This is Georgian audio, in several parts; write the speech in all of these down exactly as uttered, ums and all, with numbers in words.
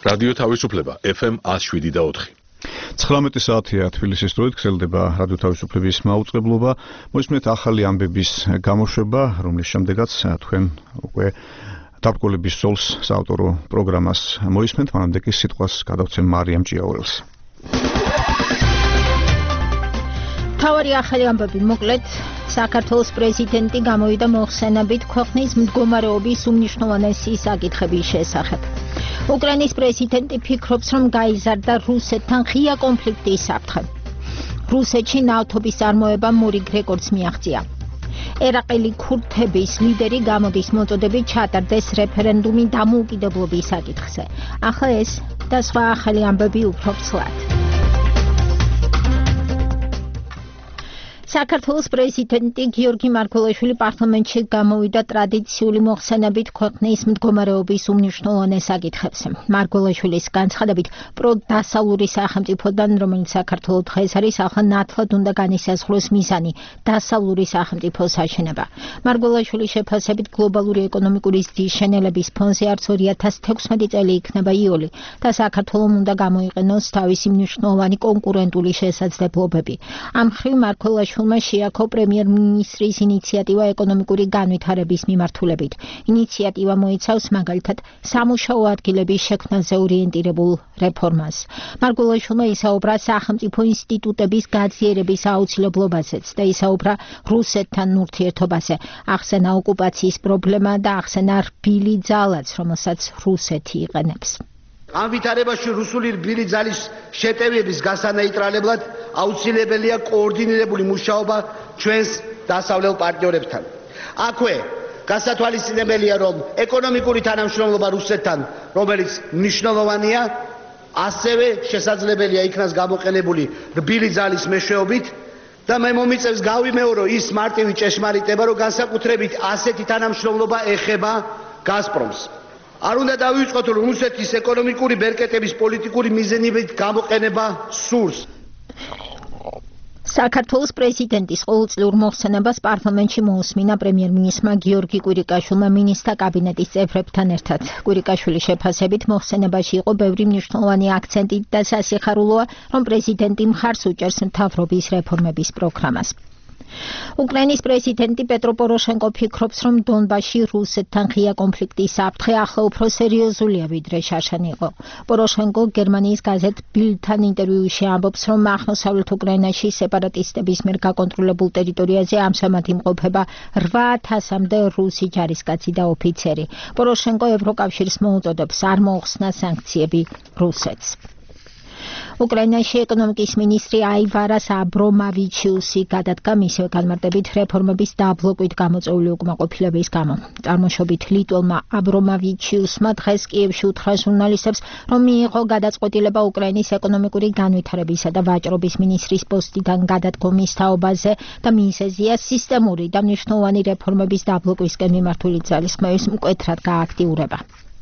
რადიო თავისუფლება F M one oh seven და four. ცხრამეტი საათია თბილისის დროით გრძელდება რადიო თავისუფლების მაუწყებლობა. მოისმენთ ახალი ამბების გამოშვება, რომლის შემდეგაც თქვენ უკვე დაბრკოლების სოლს საავტორო პროგრამას მოისმენთ, მანამდე კი სიტყვას გადავცემ მარიამ ჭიაურელს. თავარი ახალი ამბები მოკლედ საქართველოს პრეზიდენტი გამოვიდა მოხსენებით ქვეყნის მდგომარეობის უმნიშვნელოვანესი საკითხების შესახებ. უკრაინის პრეზიდენტი ფიქრობს, რომ გაიზარდა რუსეთთან ღია კონფლიქტის საფრთხე. რუსეთში ნავთობის წარმოებამ მორიგ რეკორდს მიაღწია. ერაყელი ქურთების ლიდერი გამოდის მოწოდებით ჩატარდეს რეფერენდუმი დამოუკიდებლობის საკითხზე. ახლა ეს და სხვა ახალი ამბები უფრო ცვლად. საქართველოს პრეზიდენტი გიორგი მარგველაშვილი პარლამენტში გამოვიდა ტრადიციული მოხსენებით ქვეყნის მდგომარეობის უმნიშვნელოვანეს საკითხებზე. მარგველაშვილის განცხადებით, პროდასავლური სახელმწიფოდან, რომელიც საქართველოს დღეს არის, ახლა ნათლად უნდა განისაზღვროს მიზანი დასავლური სახელმწიფოს აშენება. მარგველაშვილის შეფასებით, გლობალური ეკონომიკური ზრდის შენელების ფონზე არც ორი ათას თექვსმეტი წელი იქნება იოლი და საქართველოს უნდა გამოიყენოს თავისი მნიშვნელოვანი კონკურენტული შესაძლებლობები. ამ მხრივ მარგველაშვილი შეაქო პრემიერ-მინისტრის ინიციატივა ეკონომიკური განვითარების მიმართულებით. ინიციატივა მოიცავს მაგალითად სამუშაო ადგილების შექმნაზე ორიენტირებულ რეფორმას. მარგველაშვილმა ისაუბრა სახელმწიფო ინსტიტუტების გაძლიერების აუცილებლობაზეც და ისაუბრა რუსეთთან ურთიერთობაზე. ახსენა ოკუპაციის პრობლემა და ახსენა რბილი ძალაც, რომელსაც რუსეთი იყენებს. ამ ვითარებაში რუსული რბილი ძალის შეტევების გასანეიტრალებლად აუცილებელია კოორდინირებული მუშაობა ჩვენს დასავლელ პარტნიორებთან. აქვე გასათვალისწინებელია, რომ ეკონომიკური თანამშრომლობა რუსეთთან, რომელიც მნიშვნელოვანია, ასევე შესაძლებელია იქნას გამოყენებული რბილი ძალის მეშვეობით და მე მომიწევს გავიმეორო ის მარტივი ჭეშმარიტება, რომ განსაკუთრებით ასეთი თანამშრომლობა ეხება გაზპრომს. არ უნდა დავიწყოთ, რომ რუსეთის ეკონომიკური ბერკეტების პოლიტიკური მიზნებით გამოყენება სურს. საქართველოს პრეზიდენტის ყოველწლიურ მოხსენებას პარლამენტში მოусმინა პრემიერ-მინისტრმა გიორგი კვირიკაშვილმა მინისტრთა კაბინეტის წევრებთან ერთად. კვირიკაშვილის შეფასებით მოხსენებაში იყო ბევრი მნიშვნელოვანი აქცენტი და სასიხარულოა, რომ პრეზიდენტი მხარს უჭერს მთავრობის რეფორმების პროგრამას. უკრაინის პრეზიდენტი პეტრო პოროშენკო ფიქრობს, რომ დონბასში რუსეთთან ღია კონფლიქტის საფრთხე ახლა უფრო სერიოზულია, ვიდრე შარშან იყო. პოროშენკო გერმანიის გაზეთ ბილდთან ინტერვიუში ამბობს, რომ აღმოსავლეთ უკრაინაში სეპარატისტების მიერ გაკონტროლებულ ტერიტორიაზე ამჟამად იმყოფება რვა ათასამდე რუსი ჯარისკაცი და ოფიცერი. პოროშენკო ევროკავშირს მოუწოდებს არ მოუხსნა სანქციები რუსეთს. უკრაინაში ეკონომიკის მინისტრი აივარას აბრომავიჩიუსი გადადგა მისივე განმარტებით რეფორმების დაბლოკვით გამოწვეული უკმაყოფილების გამო. წარმოშობით ლიტველმა აბრომავიჩიუსმა დღეს კიევში უთხრა ჟურნალისტებს, რომ მიიღო გადაწყვეტილება უკრაინის ეკონომიკური განვითარებისა და ვაჭრობის მინისტრის პოსტიდან გადადგომის თაობაზე და მიზეზია სისტემური და მნიშვნელოვანი რეფორმების დაბლოკვისკენ მიმართული ძალისხმევის მკვეთრად გააქტიურება.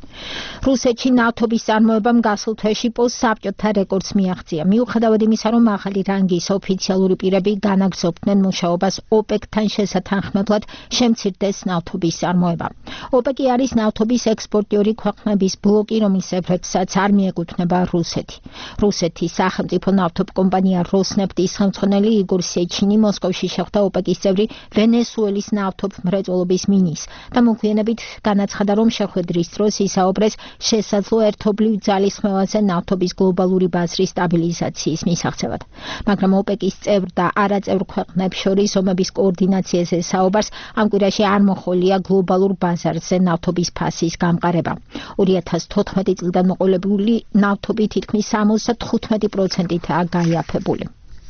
რუსეთში ნავთობის წარმოებამ გასულ თვეში პოსტსაბჭოთა რეკორდს მიაღწია. მიუხედავად იმისა, რომ ახალი რანგის ოფიციალური პირები განაგრძობდნენ მუშაობას ოპეკთან შესათანხმებლად, შემცირდეს ნავთობის წარმოება. ოპეკი არის ნავთობის ექსპორტიორი ქვეყნების ბლოკი, რომლის წევრებსაც არ მიეკუთვნება რუსეთი. რუსეთის სახელმწიფო ნავთობ კომპანია როსნეფტის ხელმძღვანელი იგორ სეჩინი მოსკოვში შეხვდა ოპეკის წევრი ვენესუელის ნავთობ მრეწველობის მინისტრს და მოგვიანებით განაცხადა, რომ შეხვედრის დროს ისაუბრეს შესაძლო ერთობლივ ძალისხმევაზე ნავთობის გლობალური ბაზრის სტაბილიზაციის მისაღწევად. მაგრამ ოპეკის წევრ და არაწევრ ქვეყნებს შორის ომების კოორდინაციაზე საუბარს ამ კვირაში არ მოხოლია გლობალურ ბაზარზე ნავთობის ფასის გამყარება. ორი ათას თოთხმეტი წლიდან მოყოლებული ნავთობი თითქმის სამოცდათხუთმეტი პროცენტითაა გაიაფებული.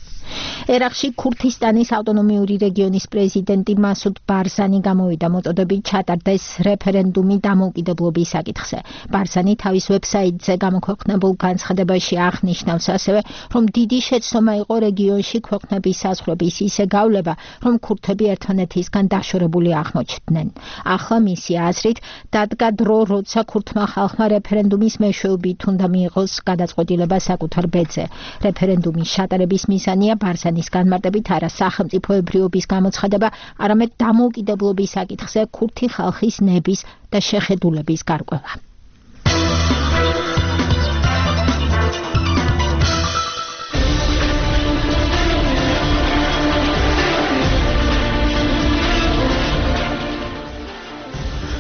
ერაყში ქურთისტანის ავტონომიური რეგიონის პრეზიდენტი მასუდ ბარზანი გამოვიდა მოწოდებით ჩატარდეს რეფერენდუმი დამოუკიდებლობის საკითხზე. ბარზანი თავის ვებსაიტზე გამოქვეყნებულ განცხადებაში აღნიშნავს ასევე, რომ დიდი შეცდომა იყო რეგიონში ქვეყნების საზღვრების ისე გავლება, რომ ქურთები ერთმანეთისგან დაშორებული აღმოჩნდნენ. ახლა მისი აზრით დადგა დრო, როცა ქურთმა ხალხმა რეფერენდუმის მეშვეობით უნდა მიიღოს გადაწყვეტილება საკუთარ ბედზე. რეფერენდუმის ჩატარების მიზანია ბარზანის განმარტებით არა სახელმწიფოებრიობის გამოცხადება, არამედ დამოუკიდებლობის საკითხზე ქურთი ხალხის ნების და შეხედულების გარკვევა.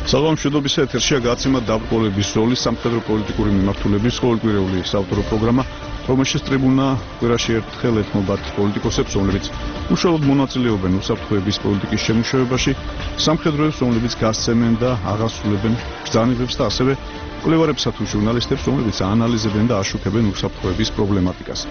საღამოშვიდობის ეთერშია გაცემა დაბრკოლების როლი სამხედრო პოლიტიკური მიმართულების ყოველკვირეული საავტორო პროგრამა, რომელშიც ტრიბუნა კვირაში ერთხელ ეთმობათ პოლიტიკოსებს, რომლებიც უშუალოდ მონაწილეობენ უსაფრთხოების პოლიტიკის შემუშავებაში, სამხედროებს, რომლებიც გასცემენ და აღასრულებენ ბრძანებებს და ასევე მკვლევარებსა თუ ჟურნალისტებს, რომლებიც აანალიზებენ და აშუქებენ უსაფრთხოების პრობლემატიკას.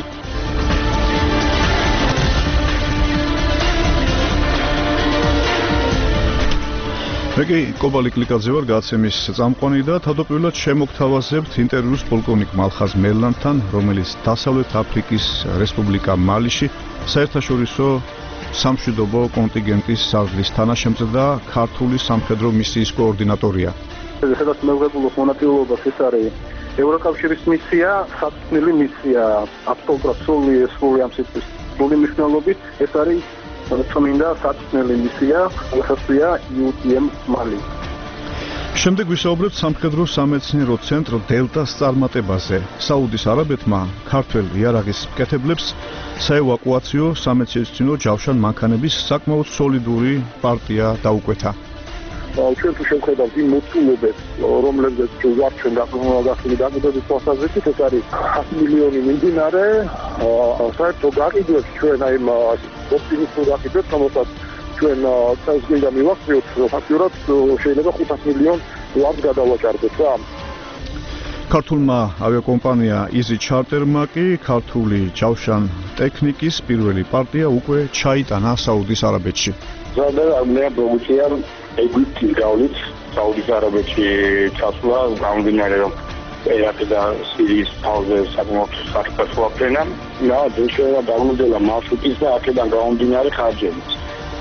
მე კობალი კლიკაძე ვარ, გაცემის წამყვანი და თავდაპირველად შემოგთავაზებთ ინტერვიუს პოლკოვნიკ მალხაზ მერლანთან, რომელიც დასავლეთ აფრიკის რესპუბლიკა მალიში საერთაშორისო სამშვიდობო კონტინგენტის საზღვრის თანაშემწე და ქართული სამხედრო მისიის კოორდინატორია. სადაც მიღებულობს მონაწილეობას, ეს არის ევროკავშირის მისია, საწვრთნელი მისია, აბსოლუტურად სრული სრული ამ სიტყვის სრული მნიშვნელობით, ეს არის წმინდა საწვრთნელი მისია, რომელსაც იუ ტი ემ მალი. შემდეგ ვისაუბრებთ სამხედრო სამეცნიერო ცენტრ დელტას წარმატებაზე. საუდის არაბეთმა ქართველ იარაღის მკეთებლებს საევაკუაციო სამეცნიერო ჯავშან მანქანების საკმაოდ სოლიდური პარტია დაუკვეთა. ჩვენ თუ შევხედავთ იმ მოცულობებს, რომლებზეც ჩვენ გასული დაგდების თვალსაზრისით, ეს არის ათი მილიონი მიმდინარე, საერთოდ გაყიდვებს ჩვენ აი ოპტიმისტურ გაყიდვებს, რომელსაც ჩვენ წელსგინდა მივახციოთ, ფაქტურად შეიძლება ხუთას მილიონ დოლარს გადავაჭარბოთ რა. ქართულმა ავიაკომპანია იზი ჩარტერმა კი ქართული ჯავშან ტექნიკის პირველი პარტია უკვე ჩაიტანა საუდის არაბეთში. მე პროვინცია ეგვიპტის გავლით საუდის არაბეთში ჩასვლა გამომდინარე რომ ერაყი და სირიის თავზე საკმაოდ საფრთხო აფრენა და შეიძლება დაგვიმოდელა მარშრუტის და აქედან გამომდინარე ხარჯებით.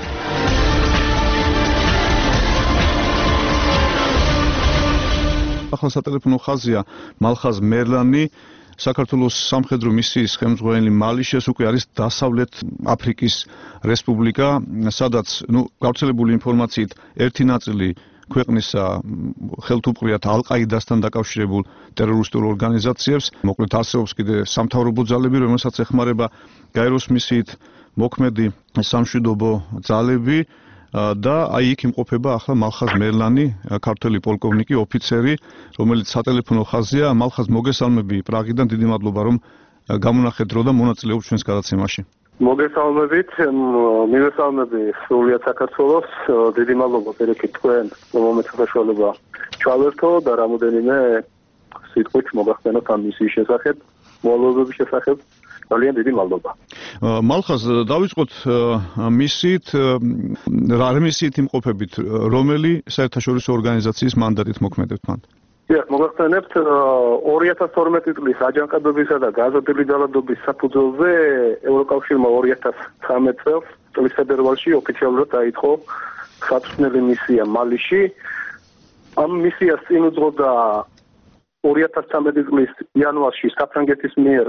ახლა სატელეფონო ხაზია მალხაზ მერლანი, საქართველოს სამხედრო მისიის ხელმძღვანელი მალიში, ეს უკვე არის დასავლეთ აფრიკის რესპუბლიკა, სადაც, ნუ, გავრცელებული ინფორმაციით ერთი ნაწილი ქვეყნისა ხელთუპყრიათ ალ-ყაიდასთან დაკავშირებულ ტერორისტულ ორგანიზაციებს, მოკლედ არსებობს კიდე სამთავრობო ძალები, რომელსაც ეხმარება გაეროს მისიით მოქმედი სამშვიდობო ძალები და აი იქ იმყოფება ახლა მალხაზ მერლანი, ქართველი პოლკოვნიკი, ოფიცერი, რომელიც სატელეფონო ხაზია. მალხაზ, მოგესალმები პრაღიდან, დიდი მადლობა რომ გამონახეთ დრო და მონაწილეობთ ჩვენს გადაცემაში. მოგესალმებით, მივესალმები სრულიად საქართველოს, დიდი მადლობა პირიქით თქვენ, მომეც საშუალება ჩავერთო და რამოდენიმე სიტყვით მოგახსენოთ ამ მისიის შესახებ, მოვალეობების შესახებ. ძალიან დიდი მადლობა. მალხაზ, დავიწყოთ მისიით, რა მისიით იმყოფებით, რომელი საერთაშორისო ორგანიზაციის მანდატით მოქმედებთ მან? დიახ, მოგახსენებთ ორი ათას თორმეტი წლის აჯანყებებისა და გაზრდილი ძალადობის საფუძველზე ევროკავშირმა ორი ათას ცხრამეტ წელს წლის ფებრუარში ოფიციალურად დაიწყო საწვრთნელი მისია მალიში. ამ მისიას წინ უძღოდა ორი ათას ცხრამეტი წლის იანვარში საფრანგეთის მიერ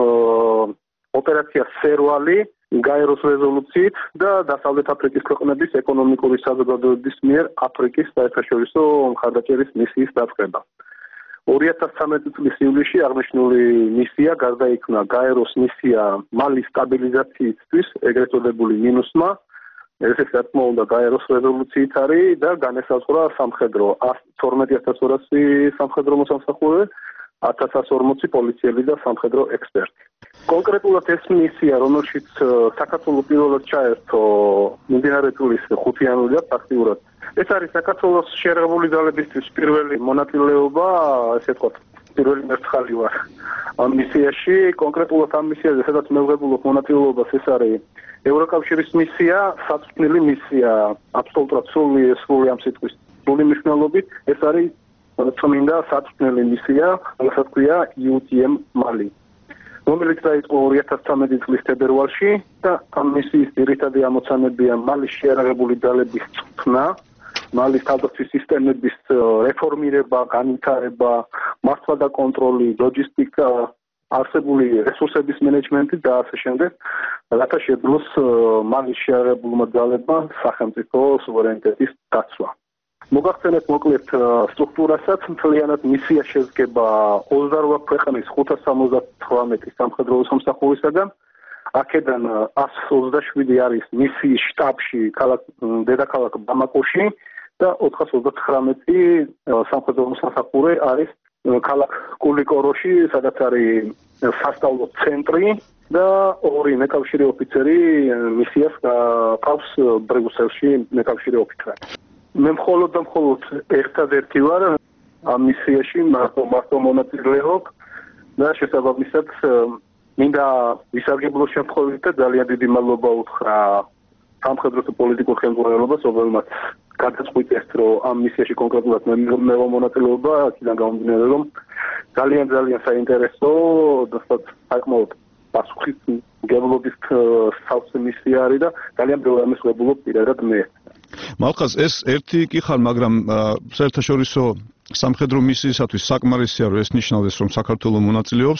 ოპერაცია სერვალი გაეროს რეზოლუციით და დასავლეთ აფრიკის ქვეყნების ეკონომიკური საზოგადოების მიერ აფრიკის საერთაშორისო მხარდაჭერის მისიის დაწყება. ორი ათას ცხრამეტი წლის ივლისში აღნიშნული მისია გარდაიქმნა გაეროს მისია მალის სტაბილიზაციისთვის, ეგრეთ წოდებული მინუსმა, ეს რა უნდა გაეროს რეზოლუციით არის და განესაზღვრა სამხედრო თორმეტი ათას ორასი სამხედრო მოსამსახურე, ათას ათას ორმოცი პოლიციელი და სამხედრო ექსპერტი. კონკრეტულად ეს მისია, რომელშიც საქართველოს პირველად ჩაერთო მიმდინარე წლის ხუთი იანვრიდან ფაქტიურად. ეს არის საქართველოს შეერაღებული ძალებისთვის პირველი მონაწილეობა, ესე ვთქვათ, პირველი მერცხალი ვარ ამ მისიაში. კონკრეტულად ამ მისიაზე, სადაც მიღებულობ მონაწილეობას, ეს არის ევროკავშირის მისია, საწვრთნელი მისია, აბსოლუტურად სრული სრული ამ სიტყვის სრული მნიშვნელობით, ეს არის წმინდა საწვრთნელი მისია, რომელსაც ქვია იუ ტი ემ მალი. რომელიც დაიწყო ორი ათას ცხრამეტი წლის ფებრუარში და ამ მისიის ძირითადი ამოცანებია მალის შეიარაღებული ძალების წვრთნა, მალის თავდაცვის სისტემების რეფორმირება, განვითარება, მართვა და კონტროლი, ლოჯისტიკა, არსებული რესურსების მენეჯმენტი და ასე შემდეგ, რათა შეძლოს მალის შეიარაღებულმა ძალებმა სახელმწიფო სუვერენიტეტის დაცვა. მოგახსენეთ მოკლედ სტრუქტურასაც, მთლიანად მისია შედგება ოცდაორი ქვეყნის ხუთას სამოცდათვრამეტი სამხედრო სამსახურისაგან. აქედან ათს ოცდაშვიდი არის მისიის შტაბში, დედაქალაქ ბამაკოში და ოთხას ოცდათხრამეტი სამხედრო მოსამსახურე არის ქალაქ კულიკოროში, სადაც არის სასწავლო ცენტრი და ორი მეკავშირე ოფიცერი მისიას ყავს ბრიუსელში მეკავშირე ოფიცერი. მე მხოლოდ და მხოლოდ ერთადერთი ვარ ამ მისიაში, მარტო მარტო მონაწილეობ და შესაბამისად მინდა ვისარგებლო შემთხვევით და ძალიან დიდი მადლობა უთხრა სამხედრო და პოლიტიკურ ხელმძღვანელობას, რომელმაც გადაწყვიტეს, რომ ამ მისიაში კონკრეტულად მე მევა მონაწილეობა, აქედან გამომდინარე, რომ ძალიან ძალიან საინტერესო და საკმაოდ პასუხისმგებლობის სავსე მისია არის და ძალიან ბევრი ამის ვებულობ პირადად მე. მალხაზ, ეს ერთი კი ხარ, მაგრამ საერთაშორისო სამხედრო მისიისათვის საკმარისია, რომ ეს ნიშნავს, რომ საქართველოს მონაწილეობს,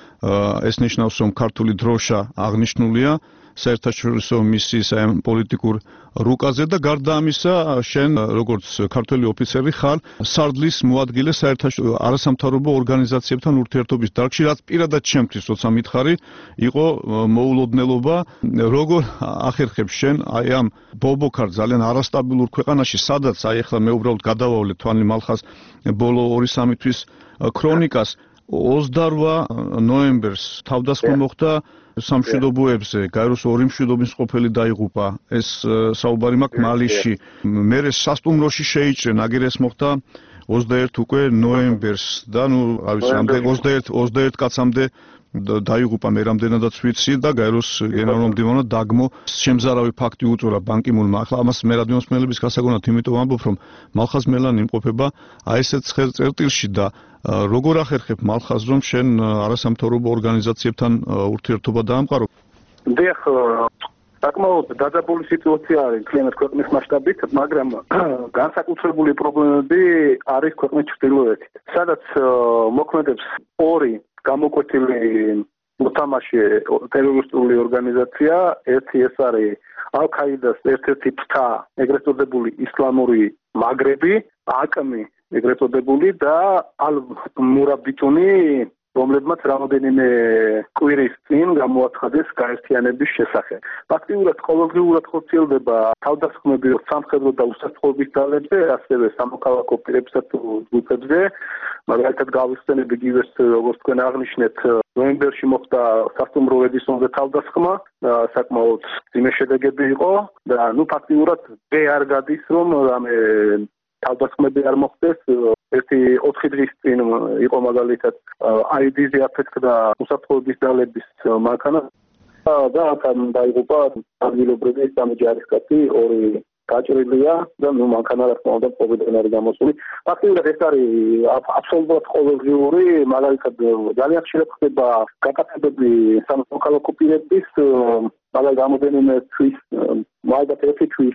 ეს ნიშნავს, რომ ქართული დროშა აღნიშნულია საერთაშორისო მისიის ამ პოლიტიკურ რუკაზე და გარდა ამისა, შენ როგორც ქართველი ოფიცერი ხარ სარდლის მოადგილე საერთაშორისო არასამთავრობო ორგანიზაციებთან ურთიერთობის დარგში, რაც პირადად ჩემთვის, როცა მითხარი, იყო მოულოდნელობა, როგორ ახერხებს შენ აი ამ ბობოქარ ძალიან არასტაბილურ ქვეყანაში, სადაც აი ახლა მე უბრალოდ გადავავლე თვალი მალხას ბოლო ორი სამი თვის ქრონიკას ოცდარვა ნოემბერს თავდასხმა მოხდა სამშვიდობოებზე, გაეროს ორი მშვიდობის ყოფილი დაიღუპა. ეს საუბარი მაქვს მალიში. მერე სასტუმროში შეიჭრენ, აგერ ეს მოხდა ოცდაერთი უკვე ნოემბერს და ნუ არის რამდენი ოცდაერთი კაცამდე დაიღუპა მე რამდენადაც ვიცი და გაეროს გენერალურ მდივანმა დაგმო შემზარავი ფაქტი უწურა ბან კი მუნმა. ახლა ამას მე რადიოს მსმენელების გასაგონად იმიტომ ამბობ, რომ მალხაზ მელანი იმყოფება აი ესეთ წერტილში და როგორ ახერხებ მალხაზ, რომ შენ არასამთავრობო ორგანიზაციებთან ურთიერთობა დაამყარო? დიახ, საკმაოდ დაძაბული სიტუაცია არის კლიმატ ქვეყნის მასშტაბით, მაგრამ განსაკუთრებული პრობლემები არის ქვეყნის ჩრდილოეთით, სადაც მოქმედებს ორი გამოკვეთილი მოთამაშე ტერორისტული ორგანიზაცია, ერთი ეს არის ალ-ქაიდას ერთ-ერთი ფთა, ეგრეთ წოდებული ისლამური მაგრები, აკმი ეგრეთ წოდებული და ალ-მურაბიტუნი, რომლებმაც რამოდენიმე კვირის წინ გამოაცხადეს გაერთიანების შესახებ. ფაქტიურად ყოველდღიურად ხორციელდება თავდასხმები სამხედრო და უსაფრთხოების ძალებზე, ასევე სამოქალაქო პირებსა თუ ჯგუფებზე, მაგალითად გავიხსენებ იგივეს, როგორც თქვენ აღნიშნეთ, ნოემბერში მოხდა სასტუმრო ედისონზე თავდასხმა, საკმაოდ ძიმე შედეგები იყო და ნუ ფაქტიურად მე არ გადის, რომ რამე თავდასხმები არ მოხდეს. ერთი ოთხი დღის წინ იყო მაგალითად აიდიზე აფეთქდა უსაფრთხოების ძალების მანქანა და აქ დაიღუპა ადგილობრივი სამი ჯარისკაცი, ორი გაჭრილია და ნუ მანქანა რა თქმა უნდა პრობლემები არის გამოსული. ფაქტიურად ეს არის აბსოლუტურად ყოველდღიური, მაგალითად ძალიან ხშირად ხდება გაკეთებები სამოქალაქო პირების მაგრამ რამოდენიმე თვის მაგათ ერთი თვის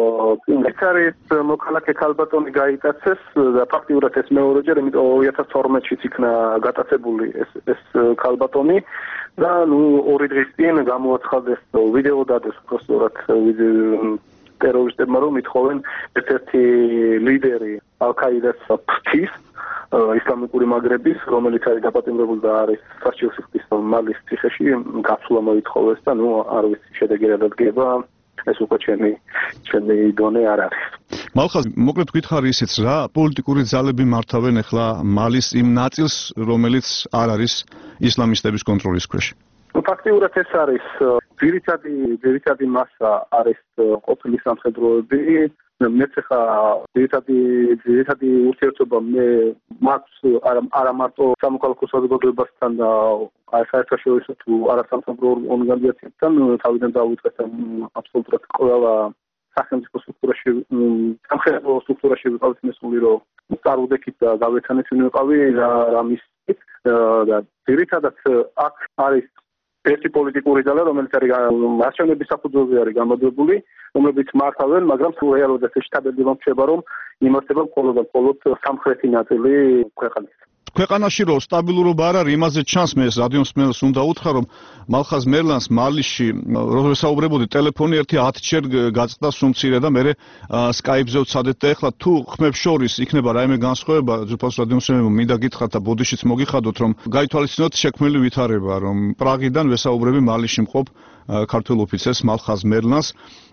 ეს არის მოქალაქე ქალბატონი გაიტაცეს და ფაქტიურად ეს მეორეჯერ, იმიტომ ორი ათას თორმეტშიც იქნა გატაცებული ეს ეს ქალბატონი და ნუ ორი დღის წინ გამოაცხადეს ვიდეო დადეს უბრალოდ ტერორისტებმა, რომ ითხოვენ ერთ-ერთი ლიდერი ალ-ქაიდას ფთის ისლამიკური მაგრების, რომელიც არის დაპატიმრებული და არის სასჯელს იხდის მალის ციხეში, გაცვლა მოითხოვეს და ნუ არ ვიცი შედეგი რა დადგება, ეს უკვე ჩემი ჩემი დონე არ არის. მალხაზ, მოკლედ გითხარი ისიც რა, პოლიტიკური ძალები მართავენ ახლა მალის იმ ნაწილს, რომელიც არ არის ისლამისტების კონტროლის ქვეშ. ფაქტიურად ეს არის ძირითადი ძირითადი მასა არის ყოფილი სამხედროები. მეც ხა ძირითადი ძირითადი ურთიერთობა მე მაქვს არა მარტო სამოქალაქო საზოგადოებასთან და საერთაშორისო თუ არასამთავრობო ორგანიზაციებთან, თავიდან დავიწყეთ აბსოლუტურად ყველა სახელმწიფო სტრუქტურაში, სამხედრო სტრუქტურაში ვიყავით მოსული, რომ წარუდექით და გავეცანეთ ვიყავი რა მისით და ძირითადად აქ არის ერთი პოლიტიკური ძალა, რომელიც არის არჩევნების საფუძველზე არის გამარჯვებული, რომლებიც მართავენ, მაგრამ რეალურად ეს შტაბები მომრჩება, რომ იმართება მხოლოდ და მხოლოდ სამხრეთი ნაწილი ქვეყნის. ქვეყანაში რო სტაბილურობა არ არის, იმაზე ჩანს, მე ეს რადიო მსმენელს უნდა უთხრა, რომ მალხაზ მერლანს მალიში როდეს საუბრებოდი ტელეფონი ერთი ათჯერ გაწყდა სუმცირე და მე სკაიპზე ვცადეთ და ეხლა თუ ხმებს შორის იქნება რაიმე განსხვავება, ძვირფას რადიო მსმენელო მინდა გითხრათ და ბოდიშიც მოგიხადოთ, რომ გაითვალისწინოთ შექმნილი ვითარება, რომ პრაღიდან ვესაუბრები მალიში მყოფ ქართულ ოფიცერს მალხაზ მერლანს.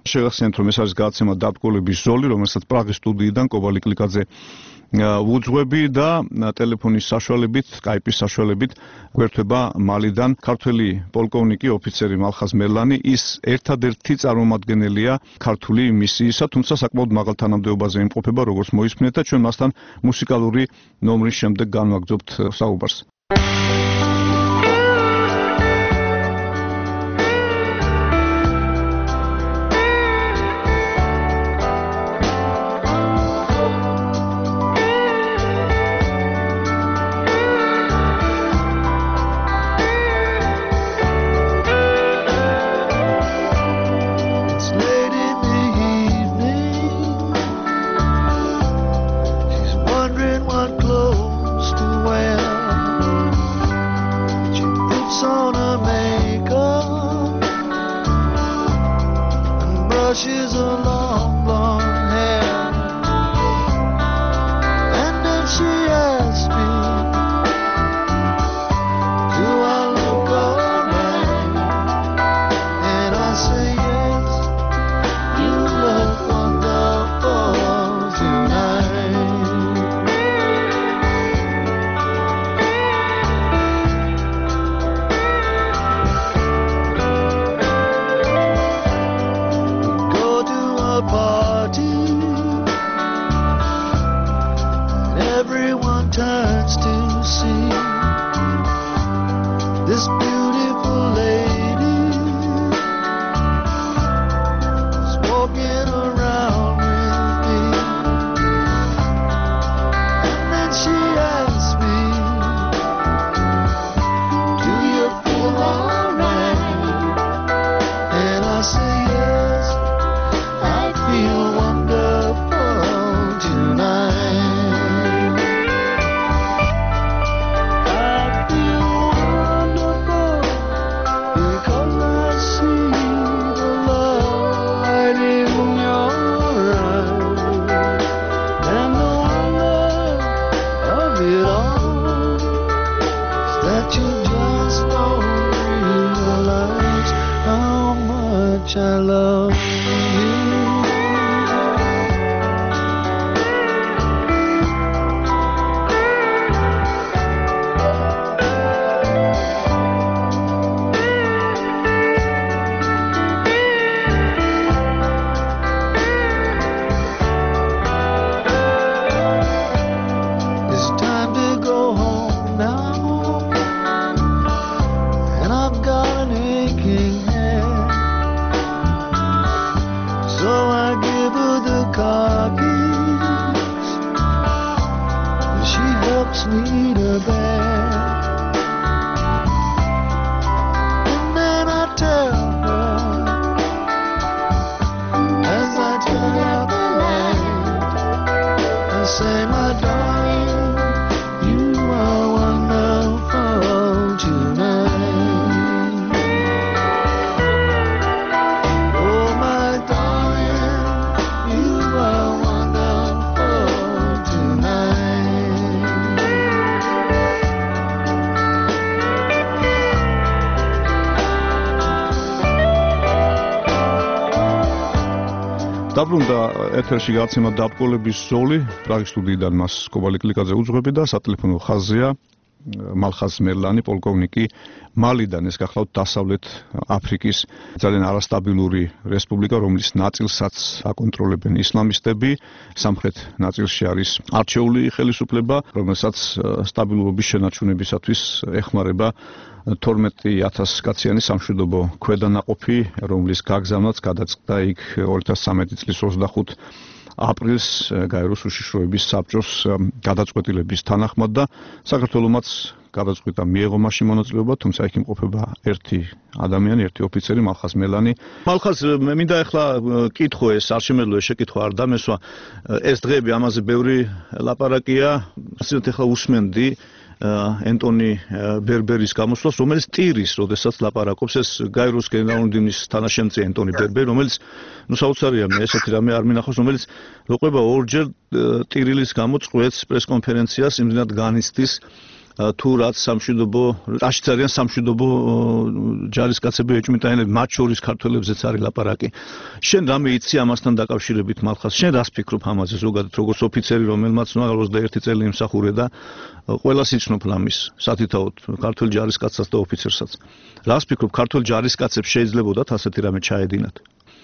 შეგახსენებთ, რომ ეს არის გადაცემა დაბკოლების ზოლი, რომელსაც პრაღის სტუდიიდან კობალი კლიკაძე ვუძღვები და ტელეფონის საშუალებით, Skype-ის საშუალებით გვერდება მალიდან ქართველი პოლკოვნიკი, ოფიცერი მალხაზ მერლანი, ის ერთადერთი წარმომადგენელია ქართული მისიისა, თუმცა საკმაოდ მაღალ თანამდებობაზე იმყოფება, როგორც მოისმენთ და ჩვენ მასთან მუსიკალური ნომრის შემდეგ განვაგრძობთ საუბარს. დაბრუნდა ეთერში გადაცემა დაბკოლების ზოლი, პრაღის სტუდიიდან მას კობალი კლიკაძე უძღვები და სატელეფონო ხაზია მალხაზ მერლანი, პოლკოვნიკი მალიდან, ეს გახლავთ დასავლეთ აფრიკის ძალიან არასტაბილური რესპუბლიკა, რომლის ნაწილსაც აკონტროლებენ ისლამისტები, სამხრეთ ნაწილში არის არჩეული ხელისუფლება, რომელსაც სტაბილურობის შენარჩუნებისათვის ეხმარება თორმეტი ათას კაციანი სამშვიდობო ქვედანაყოფი, რომლის გაგზავნაც გადაწყდა იქ ორი ათას ცხრამეტი წლის ოცდახუთ აპრილს გაეროს უშიშროების საბჭოს გადაწყვეტილების თანახმად და საქართველოსაც გადაწყვიტა მიეღო მასში მონაწილეობა, თუმცა იქ იმყოფება ერთი ადამიანი, ერთი ოფიცერი, მალხაზ მერლანი. მალხაზ, მე მინდა ახლა კითხო ეს, არ შემეძლო ეს შეკითხვა არ დამესვა. ეს დღეები ამაზე ბევრი ლაპარაკია, ასეთ ახლა უსმენდი ენტონი ბერბერის გამოსვლას, რომელიც ტირის, როდესაც ლაპარაკობს, ეს გაეროს გენერალური მდივნის თანაშემწე ენტონი ბერბერი, რომელიც ნუ საოცარია, მე ესეთი რამე არ მინახავს, რომელიც როყვება ორჯერ ტირილის გამო წყვეტს პრესკონფერენციას, იმდენად განიცდის თუ რაც სამშვიდობო რაში ძალიან სამშვიდობო ჯარისკაცები ეჭვმიტანილები მათ შორის ქართველებზეც არის ლაპარაკი. შენ რამე იცი ამასთან დაკავშირებით მალხას? შენ რას ფიქრობ ამაზე ზოგადად როგორც ოფიცერი რომელმაც ნუ ოცდაერთი წელი იმსახურე და ყველას იცნობ ლამის სათითაოდ ქართველ ჯარისკაცსაც და ოფიცერსაც. რას ფიქრობ ქართველ ჯარისკაცებს შეიძლებოდათ ასეთი რამე ჩაედინათ?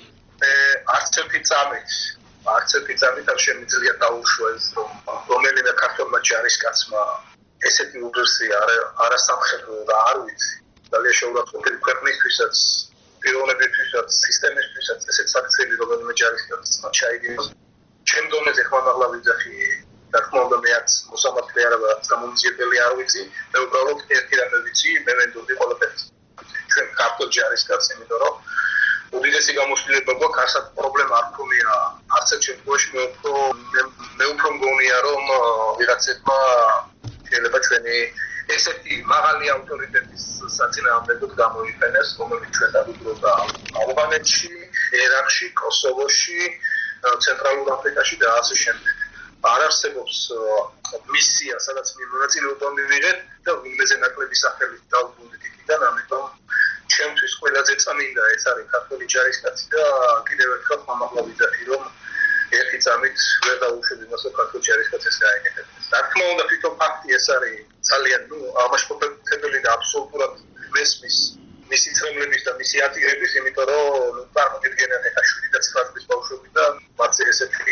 არც ერთი წამით არც ერთი წამით არ შემიძლია დაუშვეს რომ რომელიმე ქართველმა ჯარისკაცმა ესეთი უდრესი არასამხედრო და არ ვიცი ძალიან შეურაცხყოფილი ქვეყნისთვისაც პიროვნებისთვისაც სისტემისთვისაც ესეთ საქციელი რომელიმე ჯარისკაცმა ჩაიდინოს ჩემ დონეზე ხმამაღლა ვიძახი და თქმა უნდა მეც მოსამართლე არა და გამომძიებელი არ ვიცი მე უბრალოდ ერთი რამე ვიცი მე ვენდობდი ყველაფერს ჩვენ ქართულ ჯარისკაცს იმიტომ რომ უდიდესი გამოსვლილება გვაქვს ასეთ პრობლემა არ ქონია არც ერთ შემთხვევაში მე უფრო მე უფრო მგონია რომ ვიღაცებმა შეიძლება ჩვენი ესეთი მაღალი ავტორიტეტის საწინააღმდეგოდ გამოიყენეს რომელიც ჩვენ დავუბრუნდა ალბანეთში, ერაყში, კოსოვოში, ცენტრალურ აფრიკაში და ასე შემდეგ. არ არსებობს მისია, სადაც მონაწილეობა მივიღეთ და ვინმეზე ნაკლები სახელით დავუბრუნდით იქიდან, ამიტომ ჩემთვის ყველაზე წამინდა ეს არის ქართული ჯარისკაცი და კიდევ ერთხელ ხმამაღლა ვიძახი რომ ერთი წამით ვერ დაუშვები მას ქართულ ჯარისკაცებს გააკეთებდეს. რა თქმა უნდა თვითონ ფაქტი ეს არის ძალიან ნუ ამაშფოთებელი და აბსოლუტურად მესმის მისი ცრემლების და მისი ატირების, იმიტომ რომ წარმოგიდგენთ ეხა შვიდი და ცხრა წლის ბავშვები და მათზე ესეთი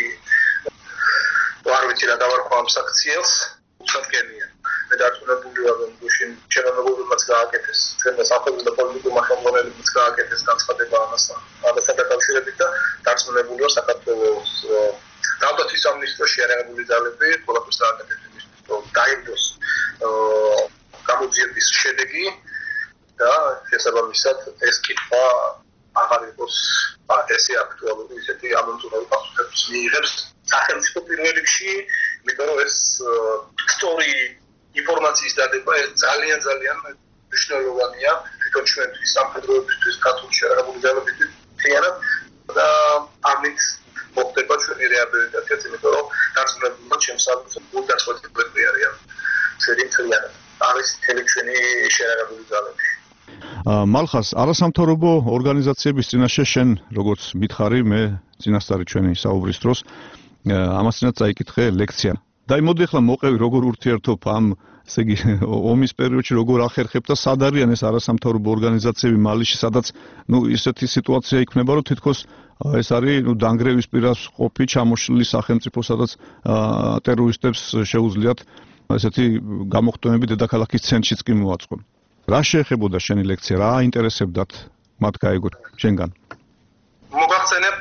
არ ვიცი რა დავარქვა ამ საქციელს უცადკენია. მე დარწმუნებული ვარ რომ გუშინ ჩემმოგებულმაც გააკეთეს ჩვენმა სახელმწიფო და პოლიტიკურმა ხელმძღვანელებმაც გააკეთეს განცხადება ამასთან ამასთან დაკავშირებით და დარწმუნებული ვარ საქართველოს თავდაცვის სამინისტროში შეერაგებული ძალები ყველაფერს გააკეთებს რომ დაიბოს გამოძიების შედეგი და შესაბამისად ეს კითხვა აღარ იყოს ესე აქტუალური ისეთი ამომწურებელი პასუხებს მიიღებს სახელმწიფო პირველ რიგში იმიტომ რომ ეს სტორი ინფორმაციის დადება ძალიან ძალიან მნიშვნელოვანია თვითონ ჩვენთვის სამხედროებისთვის ქართული შეერაგებული ძალებისთვის მთლიანად და ამით მოხდება ჩვენი რეაბილიტაციაც იმიტომ რომ დარწმუნებულად ჩემს საკუთრებულ დაწყვეტილებული არიან ჩვენი მთლიანად არის მთელი ჩვენი შეერაგებული ძალები. მალხას არასამთავრობო ორგანიზაციების წინაშე შენ როგორც მითხარი მე წინასწარი ჩვენი საუბრის დროს ამასთანაც წაიკითხე ლექცია. და მოდი ახლა მოყევი როგორ ურთიერთობ ამ ესე იგი ომის პერიოდში როგორ ახერხებ და სად არიან ეს არასამთავრობო ორგანიზაციები მალიში სადაც ნუ ისეთი სიტუაცია იქნება რომ თითქოს ეს არის ნუ დანგრევის პირას ყოფი ჩამოშლილი სახელმწიფო სადაც ტერორისტებს შეუძლიათ ესეთი გამოხტომები დედაქალაქის ცენტრშიც კი მოაწყონ. რა შეეხებოდა შენი ლექცია? რა აინტერესებდათ მათ გაიგოთ შენგან? მოგახსენებთ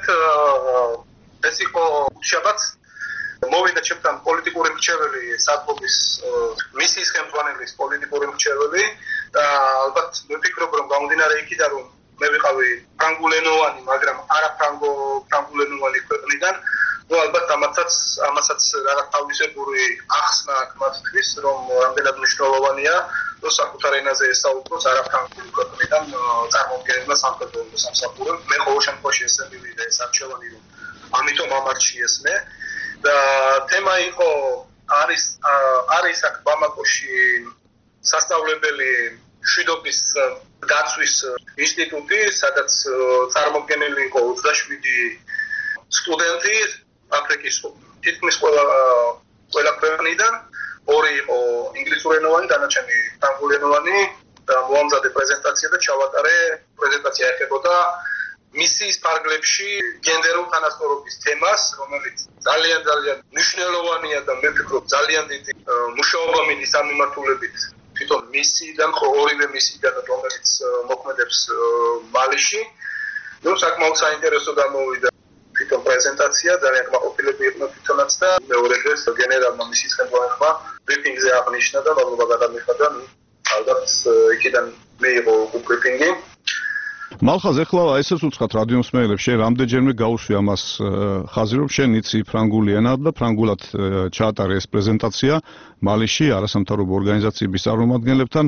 ეს იყო უშაბათს მოვიდა ჩემთან პოლიტიკური მრჩეველი საქმის მისიის ხელმძღვანელის პოლიტიკური მრჩეველი და ალბათ მე ვფიქრობ რომ გამომდინარე იქიდან რომ მე ვიყავი ფრანგულენოვანი მაგრამ არა ფრანგო ფრანგულენოვანი ქვეყნიდან ნუ ალბათ ამასაც ამასაც რაღაც თავისებური ახსნა აქვს მათთვის რომ რამდენად მნიშვნელოვანია რომ საკუთარ ენაზე ესაუბროს არა ფრანგული ქვეყნიდან წარმომადგენელმა სამხედრო სამსახურემ მე ყოველ შემთხვევაში ესე მივიდა ეს არჩევანი რომ ამიტომ ამარჩიეს მე და თემა იყო არის არის აქ ბამაკოში სასწავლებელი შვიდობის დაცვის ინსტიტუტი სადაც წარმომადგენელი იყო ოცდაშვიდი სტუდენტი აფრიკის თითქმის ყველა ყველა ქვეყნიდან ორი იყო ინგლისურენოვანი დანარჩენი ფრანგულენოვანი და მოამზადე პრეზენტაცია და ჩავატარე პრეზენტაცია ეხებოდა მისიის ფარგლებში გენდერულ თანასწორობის თემას, რომელიც ძალიან ძალიან მნიშვნელოვანია და მე ვფიქრობ ძალიან დიდი მუშაობა მიდის ამ მიმართულებით თვითონ მისიიდან, ხო ორივე მისიიდან, რომელიც მოქმედებს მალიში. ნუ საკმაოდ საინტერესო გამოვიდა თვითონ პრეზენტაცია, ძალიან კმაყოფილები იყვნენ თვითონაც და მეორე დღეს გენერალმა მისიის ხელმძღვანელმა ბრიფინგზე აღნიშნა და მადლობა გადამიხადა. ალბათ იქიდან მეიღო ბრიფინგი. მალხაზ ეხლა ესეც უცხოთ რადიო მსმენელებს შენ რამდენჯერმე გაუშვი ამას ხაზი რომ შენ იცი ფრანგული ენა და ფრანგულად ჩაატარე ეს პრეზენტაცია მალიში არასამთავრობო ორგანიზაციების წარმომადგენლებთან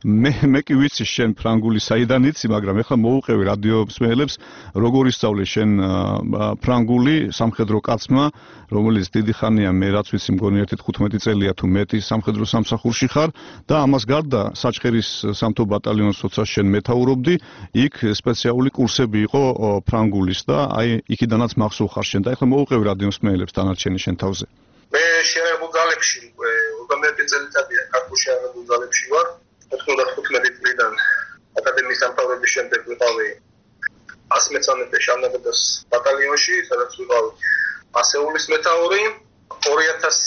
მე მე კი ვიცი შენ ფრანგული საიდან იცი, მაგრამ ეხლა მოუყევი რადიო მსმენელებს, როგორ ისწავლე შენ ფრანგული სამხედრო კაცმა, რომელიც დიდი ხანია, მე რაც ვიცი, მგონი ერთი თხუთმეტი წელია თუ მეტი სამხედრო სამსახურში ხარ და ამას გარდა საჩხერის სამთო ბატალიონს როცა შენ მეთაურობდი, იქ სპეციალური კურსები იყო ფრანგულის და აი იქიდანაც მახსოვ ხარ შენ და ეხლა მოუყევი რადიო მსმენელებს დანარჩენი შენ თავზე. მე შეერებულ ძალებში ოცდამეტი წელიწადია ქართულ შეერებულ ძალებში ვარ. ოცდათხუთმეტი წლიდან აკადემიის დამთავრების შემდეგ ვიყავი ასი მეცხრამეტე შავნაბედოს ბატალიონში, სადაც ვიყავი ასეულის მეთაური. ორი ათას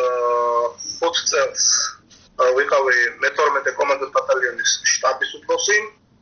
ხუთი წელს ვიყავი მეთორმეტე კომანდოს ბატალიონის შტაბის უფროსი.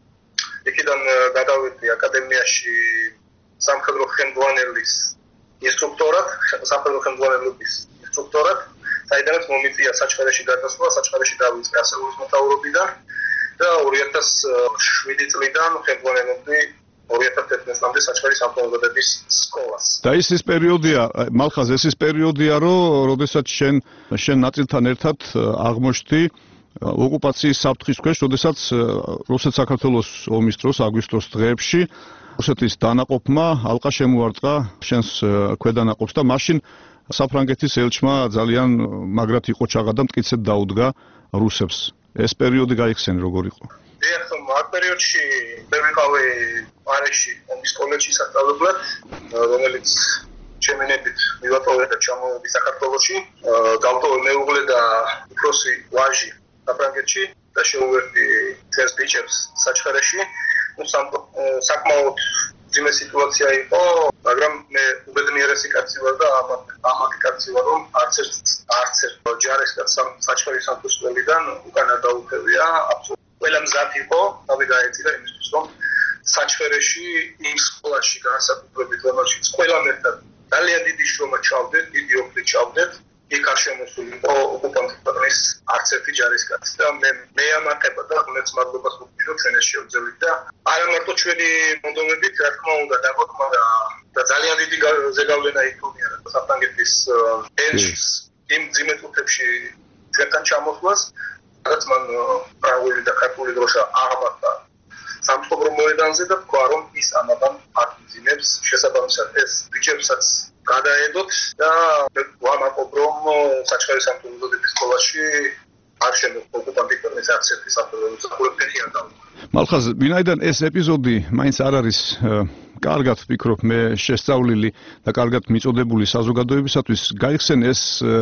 იქიდან გადავედი აკადემიაში სამხედრო ხელმძღვანელის ინსტრუქტორად, სამხედრო ხელმძღვანელობის ინსტრუქტორად, საიდანაც მომიწია საჩხერეში გადასვლა, საჩხერეში დავიწყე ასეულის მეთაურობიდან და ორი ათას შვიდი წლიდან ხელმძღვანელობდი ორი ათას თერთმეტ წლამდე საჩხერის სამხედროების სკოლას. და ის ის პერიოდია, მალხაზ, ეს ის პერიოდია, რომ როდესაც შენ შენ ნაწილთან ერთად აღმოჩნდი ოკუპაციის საფრთხის ქვეშ, როდესაც რუსეთ საქართველოს ომის დროს აგვისტოს დღეებში რუსეთის დანაყოფმა ალყა შემოარტყა შენს ქვედანაყოფს და მაშინ საფრანგეთის ელჩმა ძალიან მაგრად იყო ჩაღა და მტკიცედ დაუდგა რუსებს. ეს პერიოდი გაიხსენ როგორ იყო? დიახ, ამ პერიოდში მე ვიყავი პარიზში ომის კოლეჯში სასწავლებლად, რომელიც ჩემენებით მივატოვე და ჩამოვედი საქართველოში. გავტოვე მეუღლე და უფროსი ვაჟი საფრანგეთში და შევუერთდი ძეს ბიჭებს საჩხერეში. ну საკმაოდ ძიმე სიტუაცია იყო, მაგრამ მე უბედნიერესი კაცი ვარ და ამათი კაცი ვარ, რომ არც ერთ არც ერთ ჯარისკაც საჩხერის სამთოსველიდან უკანა დაუფევია, აბსოლუტურად ყველა მზად იყო, თავი გაეწირა იმისთვის, რომ საჩხერეში იმ სკოლაში განსაკუთრებით, რომელშიც ყველამ ერთად ძალიან დიდი შრომა ჩავდეთ, დიდი ოფლი ჩავდეთ, იქ არ შემოსულიყო ოკუპანტების არც ერთი ჯარისკაცი და მე მე ამაყება და ღმერთს მადლობას ვუხდი, რომ ჩვენ ეს შევძელით და არა მარტო ჩვენი მონდომებით, რა თქმა უნდა, დაგოთმა და ძალიან დიდი ზეგავლენა იქონია საფრანგეთის ელჩის იმ ძიმე წუთებში ჩვენთან ჩამოსვლას, რაც მან ფრანგული და ქართული დროშა აღმართა სამწყობრო მოედანზე და თქვა, რომ ის ამაგამ აკრძინებს შესაბამისად ეს ბიჭებსაც გადაედოთ და ვამაყობ, რომ საჩხერის სამთავრობების სკოლაში არ შემოხდა ოკუპანტების არც ერთი სამხედრო მსახურები არ დაუდგა. მალხაზ, ვინაიდან ეს ეპიზოდი მაინც არ არის კარგად ვფიქრობ მე შესწავლილი და კარგად მიწოდებული საზოგადოებისათვის, გაიხსენ ეს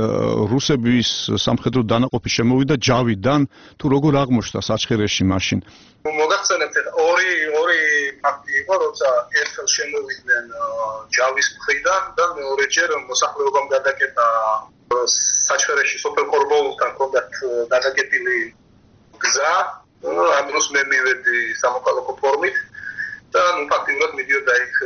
რუსების სამხედრო დანაყოფი შემოვიდა ჯავიდან თუ როგორ აღმოჩნდა საჩხერეში მაშინ? მოგახსენებთ, ორი ორი ფაქტი იყო, როცა ერთხელ შემოვიდნენ ჯავის მხრიდან და მეორეჯერ მოსახლეობამ გადაკეტა საჩხერეში სოფელ კორბოულთან ჰქონდათ გადაკეტილი გზა, ამ დროს მე მივედი სამოქალაქო ფორმით და ნუ ფაქტიურად მიდიოდა იქ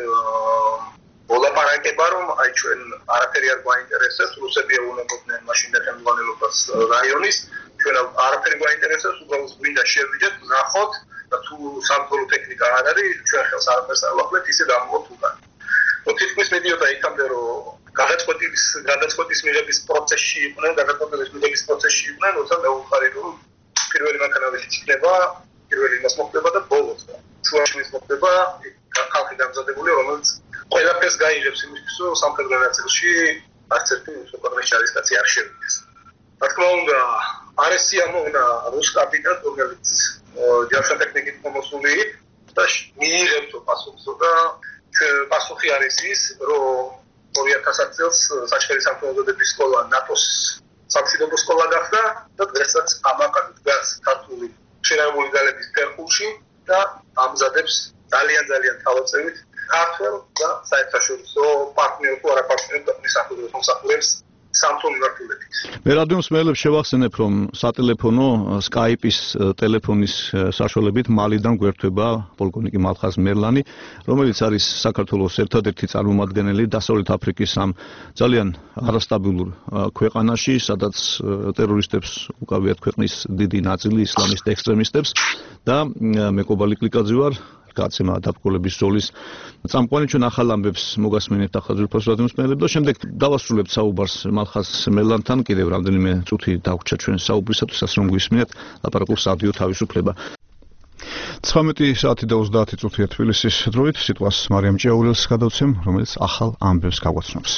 მოლაპარაკება, რომ აი ჩვენ არაფერი არ გვაინტერესებს, რუსები ეუბნებოდნენ მაშინ ხელმძღვანელობას რაიონის, ჩვენ არაფერი გვაინტერესებს, უბრალოდ გვინდა შევიდეთ, ვნახოთ და თუ სამხედრო ტექნიკა არ არის, ჩვენ ხელს არაფერს არ ვახლებთ, ისე დავმოთ უკან. ნუ თითქმის მიდიოდა იქამდე, რომ გადაწყვეტის გადაწყვეტის მიღების პროცესში იყვნენ, გადაწყვეტის მიღების პროცესში იყვნენ, როცა მეუხარი რომ პირველი მანქანავით იქნება, პირველი მას მოხდება და ბოლოს და შუაშიც მოხდება ხალხი დამზადებული, რომელიც ყველაფერს გაიღებს იმისთვის, რომ სამხედრო ნაწილში არც ერთი სოციალური ჯარისკაცი არ შევიდეს. რა თქმა უნდა, არის სიამოვნა რუს კაპიტანს, რომელიც ჯარშა ტექნიკით მომოსული და მიიღებდა პასუხს და პასუხი არის ის, რომ ორი ათასი წელს საჩხერის სამხედროების სკოლა ნატოს სამშვიდობო სკოლა გახდა და დღესაც ამაყად დგას ქართული შერეული ძალების ფერხულში და ამზადებს ძალიან ძალიან თავაწევით ქართველ და საერთაშორისო პარტნიორ თუ არაპარტნიორ ქვეყნის სამხედრო მომსახურებს სამთო მიმართულებით. მე რადიო მსმენელებს შევახსენებ, რომ სატელეფონო Skype-ის ტელეფონის საშუალებით მალიდან გვერდება პოლკოვნიკი მალხაზ მერლანი, რომელიც არის საქართველოს ერთადერთი წარმომადგენელი დასავლეთ აფრიკის ამ ძალიან არასტაბილურ ქვეყანაში, სადაც ტერორისტებს უკავიათ ქვეყნის დიდი ნაწილი ისლამისტ ექსტრემისტებს და მე კობალი კლიკაძე ვარ, გაცემა დაბრძოლების ზოლის წამყვანი ჩვენ ახალ ამბებს მოგასმენებთ ახლა ძვირფას რადიოსმენელებს და შემდეგ დავასრულებთ საუბარს მალხაზ მელანთან კიდევ რამდენიმე წუთი დაგვრჩა ჩვენ საუბრისათვისაც რომ გვისმინეთ ლაპარაკობს რადიო თავისუფლება ცხრამეტი საათი და ოცდაათი წუთია თბილისის დროით სიტყვას მარიამ ჭიაურელს გადავცემ რომელიც ახალ ამბებს გაგვაცნობს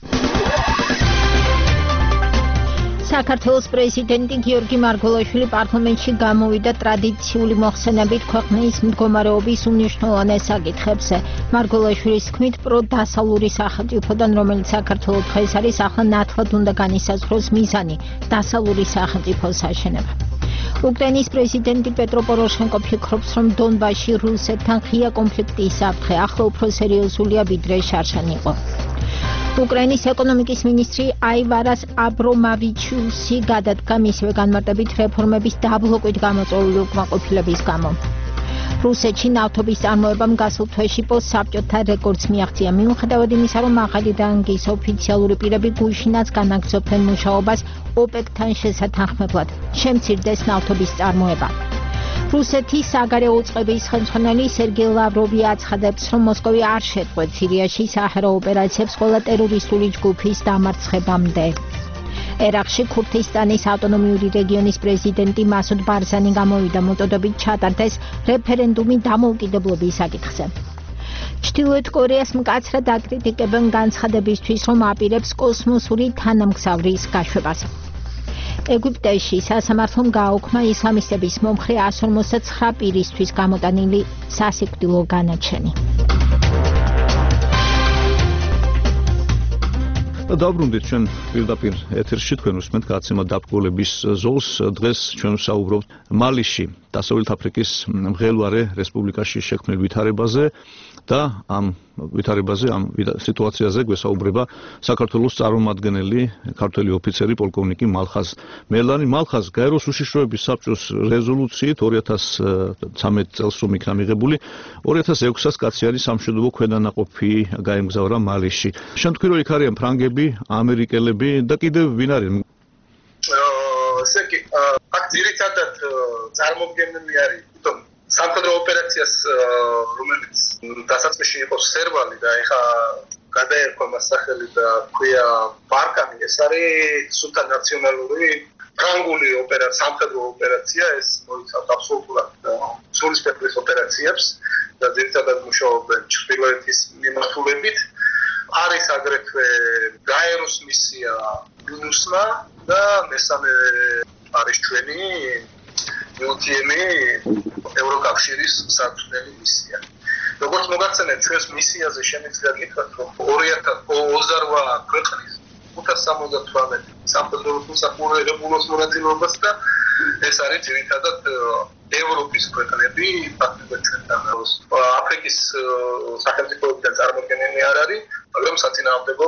საქართველოს პრეზიდენტი გიორგი მარგველაშვილი პარლამენტში გამოვიდა ტრადიციული მოხსენებით ქვეყნის მდგომარეობის უმნიშვნელოვანეს საკითხებზე. მარგველაშვილის თქმით, პროდასავლური სახელმწიფოდან, რომელიც საქართველოს დღეს არის, ახლა ნათლად უნდა განისაზღვროს მიზანი დასავლური სახელმწიფოს აშენება. უკრაინის პრეზიდენტი პეტრო პოროშენკო ფიქრობს, რომ დონბასში რუსეთთან ღია კონფლიქტის საფრთხე ახლა უფრო სერიოზულია, ვიდრე შარშან იყო. უკრაინის ეკონომიკის მინისტრი აივარას აბრომავიჩიუსი გადადგა მისივე განმარტებით რეფორმების დაბლოკვით გამოწვეული უკმაყოფილების გამო. რუსეთში ნავთობის წარმოებამ გასულ თვეში პოსტსაბჭოთა რეკორდს მიაღწია. მიუხედავად იმისა, რომ მაღალი რანგის ოფიციალური პირები გუშინაც განაგრძობდნენ მუშაობას ოპეკთან შესათანხმებლად, შემცირდეს ნავთობის წარმოება. რუსეთის საგარეო უწყების ხელმძღვანელი სერგეი ლავროვი აცხადებს, რომ მოსკოვი არ შეწყვეტ სირიაში საჰაერო ოპერაციებს ყველა ტერორისტული ჯგუფის დამარცხებამდე. ერაყში ქურთისტანის ავტონომიური რეგიონის პრეზიდენტი მასუდ ბარზანი გამოვიდა მოწოდებით ჩატარდეს რეფერენდუმი დამოუკიდებლობის საკითხზე. ჩრდილოეთ კორეას მკაცრად აკრიტიკებენ განცხადებისთვის, რომ აპირებს კოსმოსური თანამგზავრის გაშვებას. ეგვიპტეში სასამართლომ გააუქმა ისლამისტების მომხრე εκατს ორმოცდაცხრა პირისთვის გამოტანილი სასიკვდილო განაჩენი. დავბრუნდით ჩვენ პირდაპირ ეთერში თქვენ უსმენთ გაცემა დაბრძოლების ზოლს დღეს ჩვენ ვსაუბრობთ მალიში დასავლეთ აფრიკის მღელვარე რესპუბლიკაში შექმნილ ვითარებაზე და ამ ვითარებაზე ამ სიტუაციაზე გვესაუბრება საქართველოს წარმომადგენელი ქართველი ოფიცერი პოლკოვნიკი მალხაზ მელანი. მალხაზ, გაეროს უშიშროების საბჭოს რეზოლუციით ორი ათას ცხრამეტ წელს რომ იქნა მიღებული ორი ათას ექვსას კაცი არის სამშვიდობო ქვედანაყოფი გაემგზავრა მალიში. შენ თქვი რომ იქ არიან ფრანგები, ამერიკელები და კიდევ ვინ არიან? ესე იგი, აქ ძირითადად წარმოდგენილი არის სამხედრო ოპერაციას რომელიც დასაწყისში იყო სერვალი და ეხა გადაერქვა მას სახელი და ქვია ბარკანი. ეს არის სულთა ნაციონალური ფრანგული ოპერაცია, სამხედრო ოპერაცია, ეს მოიცავს აბსოლუტურად სულის სპექტრის ოპერაციებს და ძირითადად მუშაობენ ჩრდილოეთის მიმართულებით. არის აგრეთვე გაეროს მისია მინუსმა და მესამე არის ჩვენი იუთიემი ევროკავშირის საწვრთნელი მისია. როგორც მოგახსენეთ, ჩვენს მისიაზე შემიძლია გითხრათ, რომ ორი ათას ოცდაოთხ ქვეყნის ხუთას სამოცდათვრამეტ სამხედრო მოსახურებულოს მონაწილეობას და ეს არის ძირითადად ევროპის ქვეყნები, ფაქტობრივად ჩვენთან აფრიკის სახელმწიფოებიდან წარმოდგენილი არ არის, მაგრამ საწინააღმდეგოდ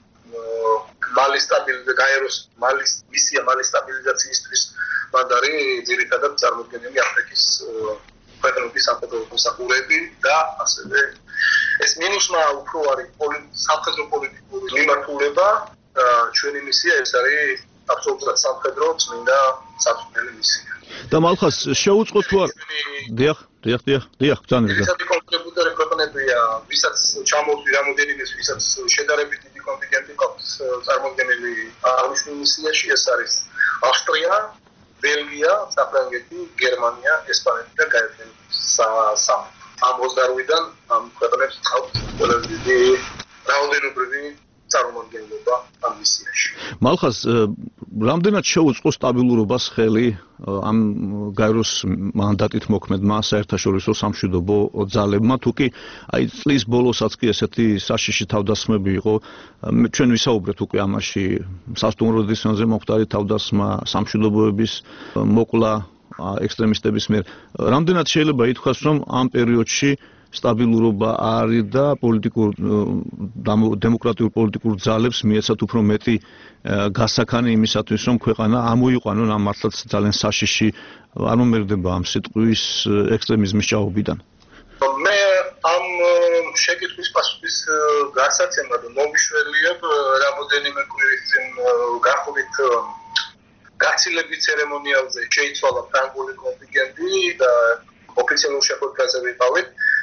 მალის სტაბილიზაცია გაეროს მალის მისია მალის სტაბილიზაციისთვის მან არის ძირითადად წარმოდგენილი აფრიკის ქვეყნების სამხედრო მოსახურეები და ასევე ეს მინუსმა უფრო არის სამხედრო პოლიტიკური მიმართულება და ჩვენი მისია ეს არის აბსოლუტურად სამხედრო წმინდა საწვრთნელი მისია. და მალხაზ შეუწყო თუ არ დიახ, დიახ, დიახ, დიახ, ძალიან ისეთი კონტრიბუტორი ქვეყნებია, ვისაც ჩამოვიდა რამოდენიმე, ვისაც შედარებით დიდი კონტინგენტი ყავს წარმოდგენილი აღნიშნულ მისიაში, ეს არის ავსტრია, ბელგია, საფრანგეთი, გერმანია, ესპანეთი და გაერთიანებული სამეფო. ამ ოცდაოთხიდან ამ ქვეყნებს ყავს ყველაზე დიდი რაოდენობრივი წარმომადგენლობა ამ მისიაში. მალხაზ, რამდენად შეუწყო სტაბილურობას ხელი ამ გაეროს მანდატით მოქმედმა საერთაშორისო სამშვიდობო ძალებმა, თუ კი აი წლის ბოლოსაც კი ესეთი საშიში თავდასხმები იყო, ჩვენ ვისაუბრეთ უკვე ამაში სასტუმრო დისონზე მოხდარი თავდასხმა, სამშვიდობოების მოკლა ექსტრემისტების მიერ. რამდენად შეიძლება ითქვას, რომ ამ პერიოდში სტაბილურობა არის და პოლიტიკურ დემოკრატიულ პოლიტიკურ ძალებს მიეცათ უფრო მეტი გასაქანი იმისათვის, რომ ქვეყანა ამოიყვანონ ამ მართლაც ძალიან საშიში არ მომერდება ამ სიტყვის ექსტრემიზმის ჭაობიდან. მე ამ შეკითხვის პასუხის გასაცემად მომიშვერიებ რამოდენიმე კვირის წინ გახობით გაცილებით ცერემონიალზე შეიცვალა ფრანგული კონტინგენტი და ოფიციალურ შეხვედრაზე ვიყავით.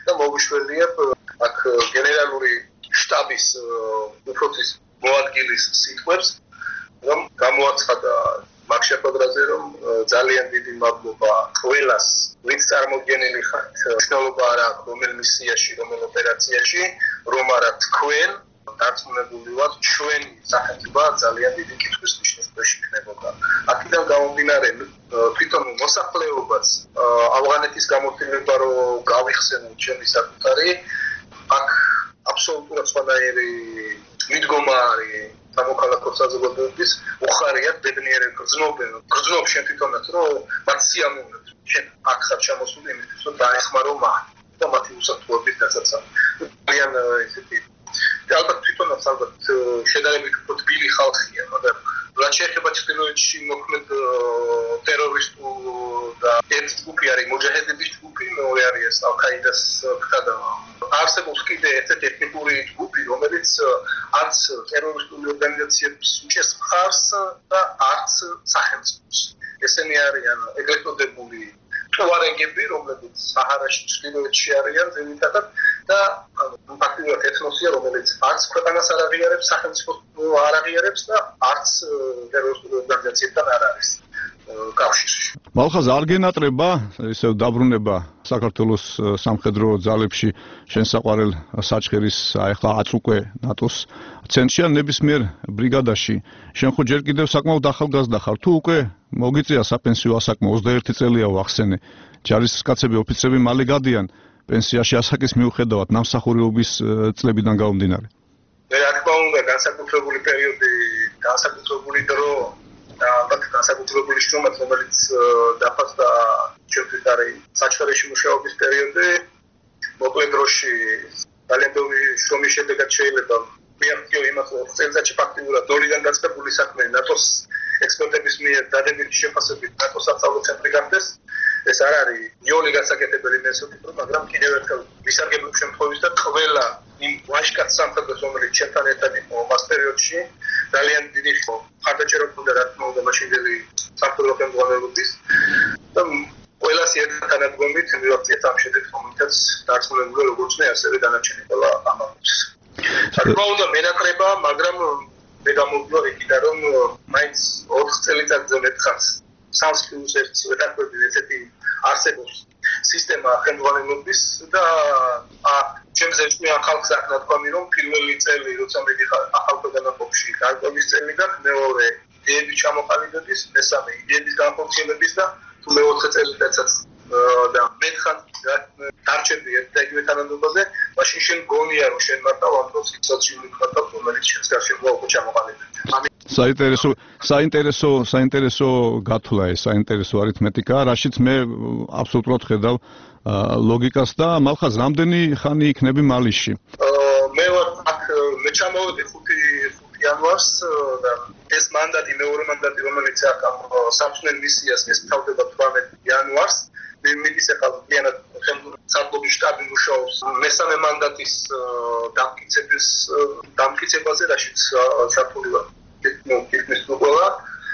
და მოგვიშვებიათ აქ გენერალური შტაბის უფროსის მოადგილის სიტყვებს, რომ გამოაცხადა მაგ შეხვედრაზე, რომ ძალიან დიდი მადლობა ყველას, ვინც წარმოდგენილი ხართ მნიშვნელობა არა აქვს რომელ მისიაში, რომელ ოპერაციაში, რომ არა თქვენ დარწმუნებული ვართ, ჩვენი სახელმწიფო ძალიან დიდი კითხვის ნიშნის ქვეშ იქნებოდა. აქედან გამომდინარე, თვითონ მოსახლეობაც ავღანეთის გამოცდილება რომ გავიხსენოთ ჩემი საკუთარი, აქ აბსოლუტურად სხვანაირი მიდგომა არის სამოქალაქო საზოგადოების უხარიათ ბედნიერად გრძნობენ, გრძნობ შენ თვითონაც რომ მათ სიამოვნებთ, შენ აქ ხარ ჩამოსული იმისთვის რომ დაეხმარო მათ და მათი უსაფრთხოების დასაცავად. ძალიან ესეთი და ალბათ თვითონაც ალბათ შედარებით უფრო თბილი ხალხია, მაგრამ რაც შეეხება ჩრდილოეთში მოქმედ ტერორისტულ და ერთ ჯგუფი არის მუჯაჰედების ჯგუფი, მეორე არის ალ-ყაიდას ხდა. არსებობს კიდე ერთ-ერთი ეთნიკური ჯგუფი, რომელიც არც ტერორისტული ორგანიზაციების უჭერს მხარს და არც სახელმწიფოს. ესენი არიან ეგრეთ წოდებული ტუარეგები, რომლებიც საჰარაში ჩრდილოეთში არიან ძირითადად და ფაქტობრივად ეთნოსია, რომელიც არც ქვეყანას არ აღიარებს, სახელმწიფოს არ აღიარებს და არც ტერორისტული ორგანიზაციებთან არ არის კავშირში. მალხაზ არ გენატრება ისევ დაბრუნება საქართველოს სამხედრო ძალებში შენ საყვარელ საჩხერის ახლა აწუკვე ნატოს ცენტრში ან ნებისმიერ ბრიგადაში შენ ხო ჯერ კიდევ საკმაოდ ახალგაზრდა ხარ თუ უკვე მოგიწია საპენსიო ასაკმო ოცდაერთი წელია ვახსენე ჯარისკაცები ოფიცრები მალე გადიან პენსიაში ასაკის მიუხედავად ნამსახურეობის წლებიდან გამომდინარე. მე რა თქმა უნდა განსაკუთრებული პერიოდი, განსაკუთრებული დრო და ალბათ განსაკუთრებული შრომაც, რომელიც დაფასდა ჩემთვის არის საჩხერეში მუშაობის პერიოდი, მოკლე დროში ძალიან ბევრი შრომის შედეგად შეიძლება მიაღწიო იმას, რომ წელიწადში ფაქტიურად ნოლიდან დაწყებული საქმე ნატოს ექსპერტების მიერ დადებითი შეფასებით ნატოს სასწავლო ცენტრი გახდეს. ეს არ არის ნიოლი გასაკეთებელი მესოთი, მაგრამ კიდევ ერთხელ ვისარგებლებ შემთხვევისა და ყველა იმ ვაჟკაც სამხედროს, რომელიც ჩემთან ერთად იყო მას პერიოდში, ძალიან დიდი მხარდაჭერა გქონდა რა თქმა უნდა მაშინდელი სამხედრო ხელმძღვანელობის და ყველას ერთად თანადგომით მივაღწიეთ ამ შედეგს, რომელთაც დარწმუნებული როგორც მე, ასევე დანარჩენი ყველა ამბობს. რა თქმა უნდა მენატრება, მაგრამ მე გამოვიდა იქიდან რომ მაინც ოთხ წელიწადზე მეტხანს სამს პლუს ერთი ვეთაკვები ესეთი არსებობს სისტემა ხელმძღვანელობის და ჩემზე ჩვენ ხალხს აქ ნათქვამი რომ პირველი წელი როცა მიდიხარ ახალ ქვეყანაში გარკვევის წელი და მეორე იდეების ჩამოყალიბების, მესამე იდეების განხორციელების და თუ მეოთხე წელიწადსაც და მეთხან დარჩები ერთ და იგივე თანამდებობაზე, მაშინ შენ გონია რომ შენ მარტო ამ დროს სოციალური ხარდა რომელიც შენს გარშემო უკვე ჩამოყალიბდა. საინტერესო საინტერესო საინტერესო გათვლა ეს საინტერესო არითმეტიკა, რაშიც მე აბსოლუტურად ხედავ ლოგიკას და მალხაზ რამდენი ხანი იქნები მალიში? მე ვარ აქ მე ჩამოვედი ხუთი იანვარს და ეს მანდატი მეორე მანდატი რომელიც აქ ამ სამწუხაროდ მისიას ესწავდება თვრამეტი იანვარს მე მიდის ახლაიანად სახელმწიფო შტაბი მუშაობს მესამე მანდატის დამტკიცების დამტკიცებაზე რაშიც საფული ვარ ნუ ის ნუყოლა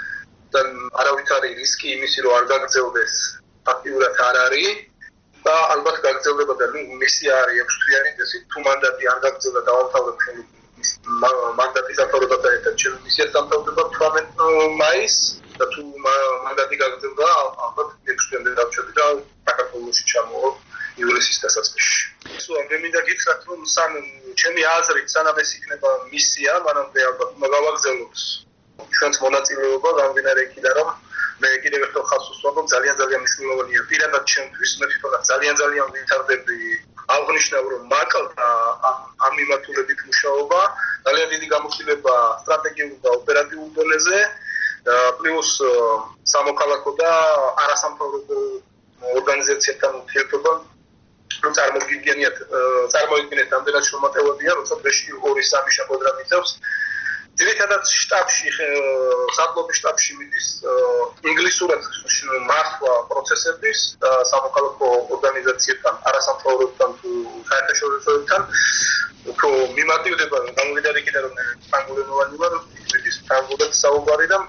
და არავითარი რისკი იმისი რომ არ გაგრძელდეს აქტიურად არ არის და ალბათ გაგრძელდება და ნუ მისია არის ექვს თვიანი წესი თუ მანდატი არ გაგრძელდა დავამთავრებ ჩვენი მანდატის ამთავრება და ერთად ჩემი მისია დამთავრდება თვრამეტი მაისს და თუ მანდატი გაგრძელდა ალბათ ექვს თვიანი დავჭერდი და საქართველოში ჩამოვარ ივლისის დასაწყისში. სულ მე მინდა გითხრათ რომ სან ჩემი აზრით სანამ ეს იქნება მისია, მანამდე ალბათ უნდა გავაგრძელოთ ჩვენს მონაწილეობა გამდინარე იქიდან რომ მე კიდევ ერთხელ ხალხს ვუსვამ რომ ძალიან ძალიან მნიშვნელოვანია პირადად ჩემთვის მე თვითონაც ძალიან ძალიან ვითარდები აღნიშნავ რომ მაკალთა ამ მიმართულებით მუშაობა ძალიან დიდი გამოცდილება სტრატეგიულ და ოპერატიულ დონეზე და პლუს სამოქალაქო და არასამთავრობო ორგანიზაციებთან ურთიერთობა რომ წარმოგიდგენიათ წარმოიდგინეთ ამდენად შრომატევადია როცა დღეში ორი სამი შეხვედრა მიწევს ძირითადად შტაბში საგლობის შტაბში მიდის ინგლისურად მართვა პროცესების და სამოქალაქო ორგანიზაციებთან არასამთავრობოებთან თუ საერთაშორისოებთან უფრო მიმატივდება გამოვიდა იქიდან რომ ფრანგულენოვანი ვარ იმის ფრანგულად საუბარი და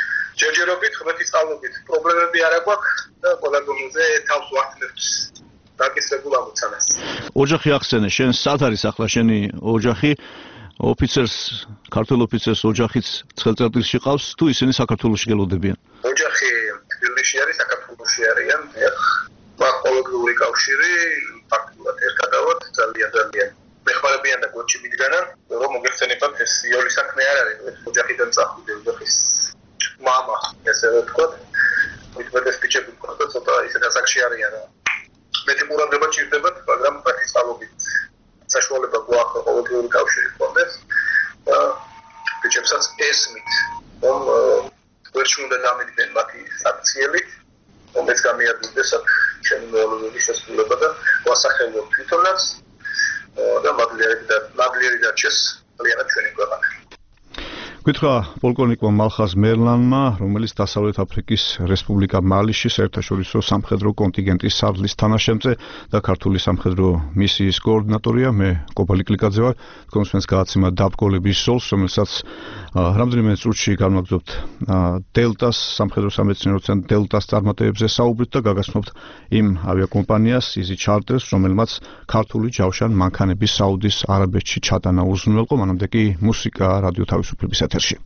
ჯერჯერობით ღმერთის წყალობით პრობლემები არ აქვს და ყველა გონზე თავს ვახდენთ დაკისრებულ ამოცანას. ოჯახი ახსენე, შენ სად არის ახლა შენი ოჯახი? ოფიცერს, ქართულ ოფიცერს ოჯახიც ცხელწელტილში ყავს თუ ისინი საქართველოში გელოდებიან? ოჯახი თბილისში არის, საქართველოში არიან. მაგ ყოველდღიური კავშირი ფაქტობრივად ერთადავად ძალიან ძალიან მეხმარებიან და გონჩი მიდგანან, რომ მოგეხსენებათ ეს იოლი საქმე არ არის, ოჯახიდან წახვიდე, ოჯახის მამა, ესე ვთქვათ. მithmetes ბიჭები მქონდა ცოტა ისეთ ასაკში არიან რა. მეტი ყურადღება ჭირდებათ, მაგრამ მათი სწავლობით საშუალება გვაქვს ყოველდღიური კავშირი ჰქონდეს და ბიჭებსაც ესმით, რომ ვერ უნდა დამიდგნენ მათი საქციელით, რომელიც გამიადვილდეს აქ ჩემი მეოლოგიური შესრულება და ვასახელოთ თვითონაც და მაგლიერი დარჩეს ძალიანად ჩვენი ქვეყანა. გითხრა პოლკოვნიკმა მალხაზ მერლანმა, რომელიც დასავლეთ აფრიკის რესპუბლიკა მალიში საერთაშორისო სამხედრო კონტინგენტის სარდლის თანაშემწე და ქართული სამხედრო მისიის კოორდინატორია, მე კობალი კლიკაძე ვარ. თქვენს გააცემა დაბრკოლების ზოლს, რომელსაც რამდენიმე წუთში განვაგრძობთ დელტას სამხედრო სამეცნიერო ცენტრ დელტას წარმატებებზე საუბრით და გაგაცნობთ იმ ავიაკომპანიას Easy Charters, რომელმაც ქართული ჯავშან მანქანების საუდის არაბეთში ჩატანა უზრუნველყო. მანამდე კი მუსიკა რადიო თავისუფლების ეთერში.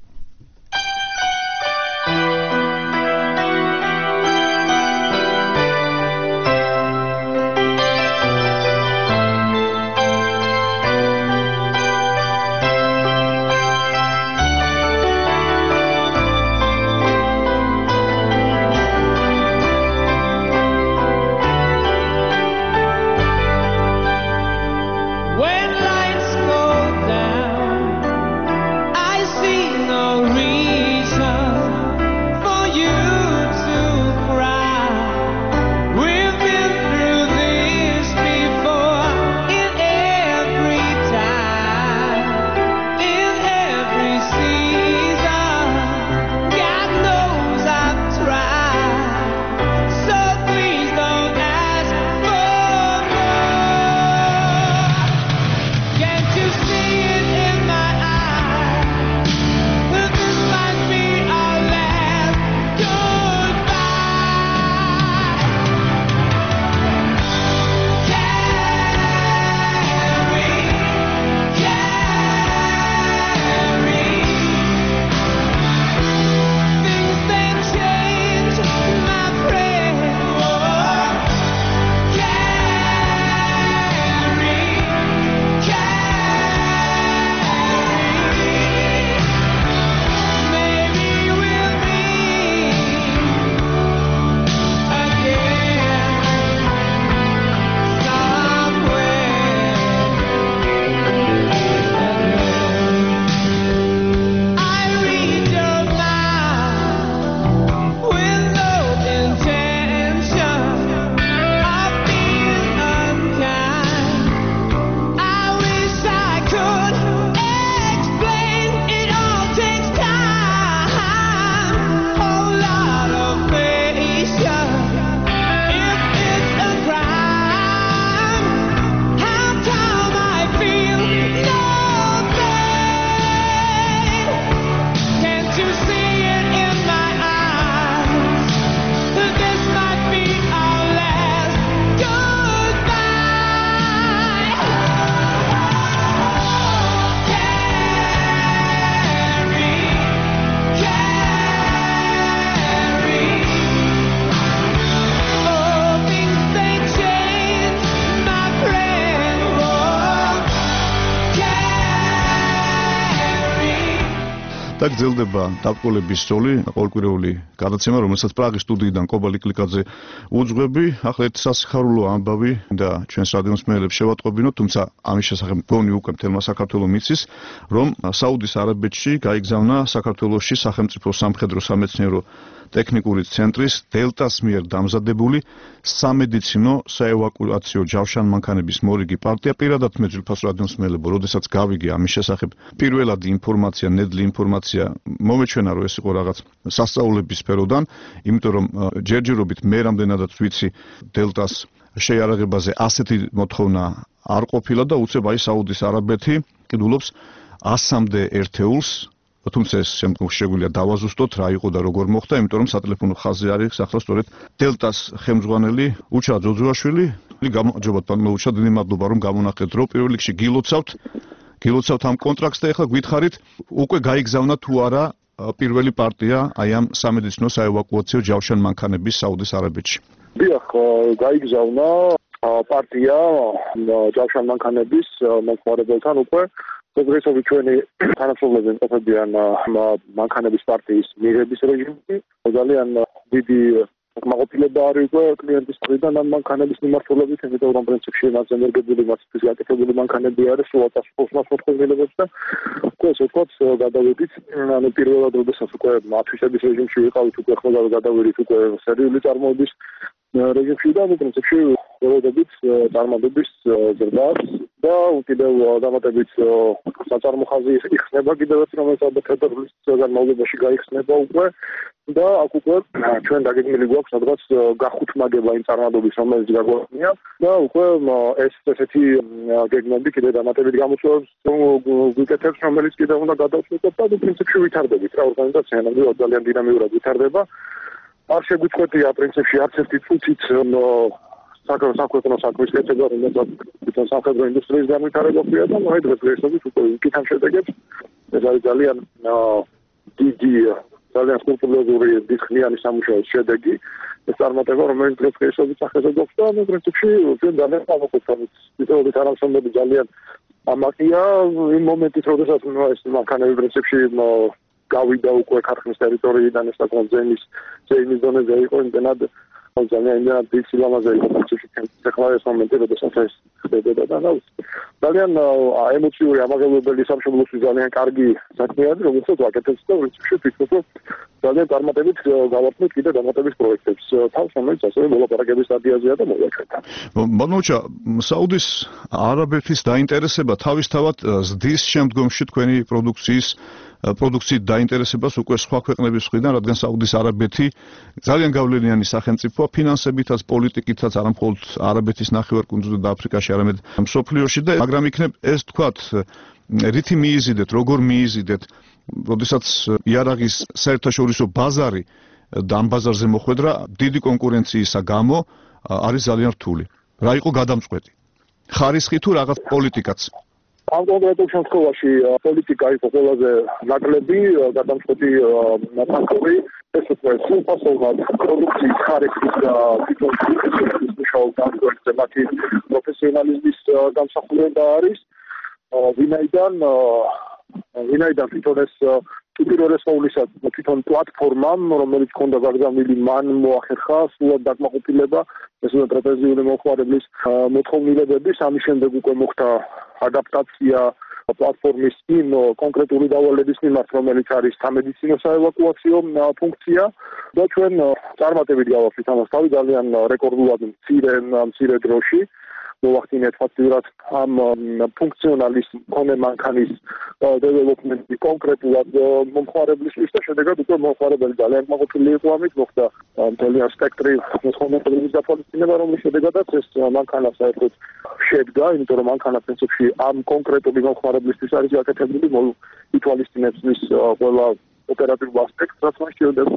და გრძელდება დაბრკოლების ზოლი, ყოველკვირეული გადაცემა, რომელსაც პრაღის სტუდიიდან კობალი კლიკაძე უძღვები. ახლა ერთ სასიხარულო ამბავი და ჩვენს რადიოს მსმენელებს შევატყობინოთ, თუმცა ამის შესახებ მგონი უკვე მთელმა საქართველოს მიცის, რომ საუდის არაბეთში გაიგზავნა საქართველოში სახელმწიფო სამხედრო სამეცნიერო ტექნიკური ცენტრის დელტას მიერ დამზადებული სამედიცინო საევაკუაციო ჯავშანმანქანების მორიგი პარტია. პირადად მე ძვირფას რადიოს მსმენელებო, როდესაც გავიგე ამის შესახებ პირველადი ინფორმაცია, ნედლი ინფორმაცია მომეჩვენა, რომ ეს იყო რაღაც სასწავლების სფეროდან, იმიტომ რომ ჯერჯერობით მე რამდენადაც ვიცი დელტას შეიარაღებაზე ასეთი მოთხოვნა არ ყოფილა და უცებ აი საუდის არაბეთი კიდულობს ასამდე ერთეულს. თუმცა ეს შემდგომ შეგვიძლია დავაზუსტოთ რა იყო და როგორ მოხდა, იმიტომ რომ სატელეფონო ხაზზე არის ახლა სწორედ დელტას ხელმძღვანელი უჩა ძოძუაშვილი. გამარჯობა პანო ლუჩა, დიდი მადლობა რომ გამონახეთ დრო. პირველ რიგში გილოცავთ, გილოცავთ ამ კონტრაქტს და ეხლა გითხარით უკვე გაიგზავნა თუ არა პირველი პარტია აი ამ სამედიცინო საევაკუაციო ჯავშან-მანქანების საუდის არაბეთში. დიახ, გაიგზავნა პარტია ჯავშან-მანქანების მომხმარებელთან უკვე დღესდღეობით ჩვენი თანამშრომლები იმყოფებიან მანქანების პარტიის მიღების რეჟიმში. ძალიან დიდი კმაყოფილება არის უკვე კლიენტის მხრიდან ამ მანქანების მიმართულებით, იმიტომ რომ პრინციპში მას ენერგეტიკული მასის გაკეთებული მანქანები არის, სულ ათას მოთხოვნილებებს და უკვე ესე ვთქვათ, გადავედით, ანუ პირველად როდესაც უკვე ათვისების რეჟიმში ვიყავით, უკვე ხოლმე გადავედით უკვე სერიული წარმოების რეჟიმში და პრინციპში ველოდებით წარმატების ზრდას და კიდევ დამატებით საწარმო ხაზი იხსნება კიდევ ერთ რომელსაც ფედერალის განმავლობაში გაიხსნება უკვე და აქ უკვე ჩვენ დაგეგმილი გვაქვს სადღაც გახუთმაგება იმ წარმატების რომელიც გაგვაქვს და უკვე ეს ესეთი გეგმები კიდევ დამატებით გამოწვევს ვიკეთებს რომელიც კიდევ უნდა გადავწყვეტოთ და პრინციპში ვითარდებით რა ორგანიზაცია ნამდვილად ძალიან დინამიურად ვითარდება არ შეგვიწყვეტია პრინციპში არც ერთი წუთით საქმე საქმის კეთება რომელსაც თვითონ სამხედრო ინდუსტრიის განვითარება ხდება და მოედ დღესდღეობით უკვე ვიკითხავ შედეგებს ეს არის ძალიან დიდი ძალიან სკრუპულოზური დისკრიანი სამუშაოს შედეგი ეს წარმატება რომელიც დღესდღეობით სახელმწიფო გვაქვს და ნუ პრინციპში ჩვენ ძალიან ამოკვეთებით თითოეული თანამშრომლები ძალიან ამაყია იმ მომენტით როდესაც ეს მანქანები პრინციპში გავიდა უკვე ქარხნის ტერიტორიიდან ეს საკუთარ ზემის ზემის ზონაზე იყო იმდენად ძალიან დიდი სილამაზე იყო პრინციპში ახლა ეს მომენტი როდესაც ეს ხდებოდა და ნუ ძალიან ემოციური ამაღლებელი სამშობლოსთვის ძალიან კარგი საქმე არის რომელსაც ვაკეთებთ და პრინციპში ვფიქრობ რომ ძალიან წარმატებით გავართმევთ კიდე დამატების პროექტებს თავს რომელიც ასევე მოლაპარაკების სტადიაზეა და მოვაჩვენოთ. ბანოჩა საუდის არაბეთის დაინტერესება თავისთავად ზრდის შემდგომში თქვენი პროდუქციის პროდუქციით დაინტერესებას უკვე სხვა ქვეყნების მხრიდან, რადგან საუდის არაბეთი ძალიან გავლენიანი სახელმწიფოა ფინანსებითაც, პოლიტიკითაც, არა მხოლოდ არაბეთის ნახევარკუნძულზე და აფრიკაში, არამედ მსოფლიოში და მაგრამ იქნებ ეს თქვათ რითი მიიზიდეთ, როგორ მიიზიდეთ, როდესაც იარაღის საერთაშორისო ბაზარი და ამ ბაზარზე მოხვედრა დიდი კონკურენციისა გამო არის ძალიან რთული. რა იყო გადამწყვეტი? ხარისხი თუ რაღაც პოლიტიკაც? ამ კონკრეტულ შემთხვევაში პოლიტიკა იყო ყველაზე ნაკლები, გადამწყვეტი ფაქტორი. ეს უკვე სრულფასოვნად პროდუქციის ხარისხის და თვითონ მუშაობის განვითარებაზე მათი პროფესიონალიზმის გამოსახულება არის. ვინაიდან ვინაიდან თვითონ ეს პირველეს ყოვლისა თვითონ პლატფორმამ, რომელიც ჰქონდა გაგზავნილი, მან მოახერხა სულად დაკმაყოფილება ეს უნდა ტრაპეზიული მომხმარებლის მოთხოვნილებების, ამის შემდეგ უკვე მოხდა ადაპტაცია პლატფორმის იმ კონკრეტული დავალების მიმართ, რომელიც არის სამედიცინო საევაკუაციო ფუნქცია და ჩვენ წარმატებით გავახსნით ამას თავი ძალიან რეკორდულად მცირე მცირე დროში. მოვახდინეთ ფაქტიურად ამ ფუნქციონალის მქონე მანქანის დეველოპმენტი კონკრეტულად მომხმარებლისთვის და შედეგად უკვე მომხმარებელი ძალიან მოყოლილი იყო ამით მოხდა ძალიან სპექტრი მომხმარებლების დაფუძნება რომლის შედეგადაც ეს მანქანა საერთოდ შედგა იმიტომ რომ მანქანა პრინციპში ამ კონკრეტული მომხმარებლისთვის არის გაკეთებული ითვალისწინებს მის ყველა ოპერატიულ ასპექტს რაც მას შეუძლებს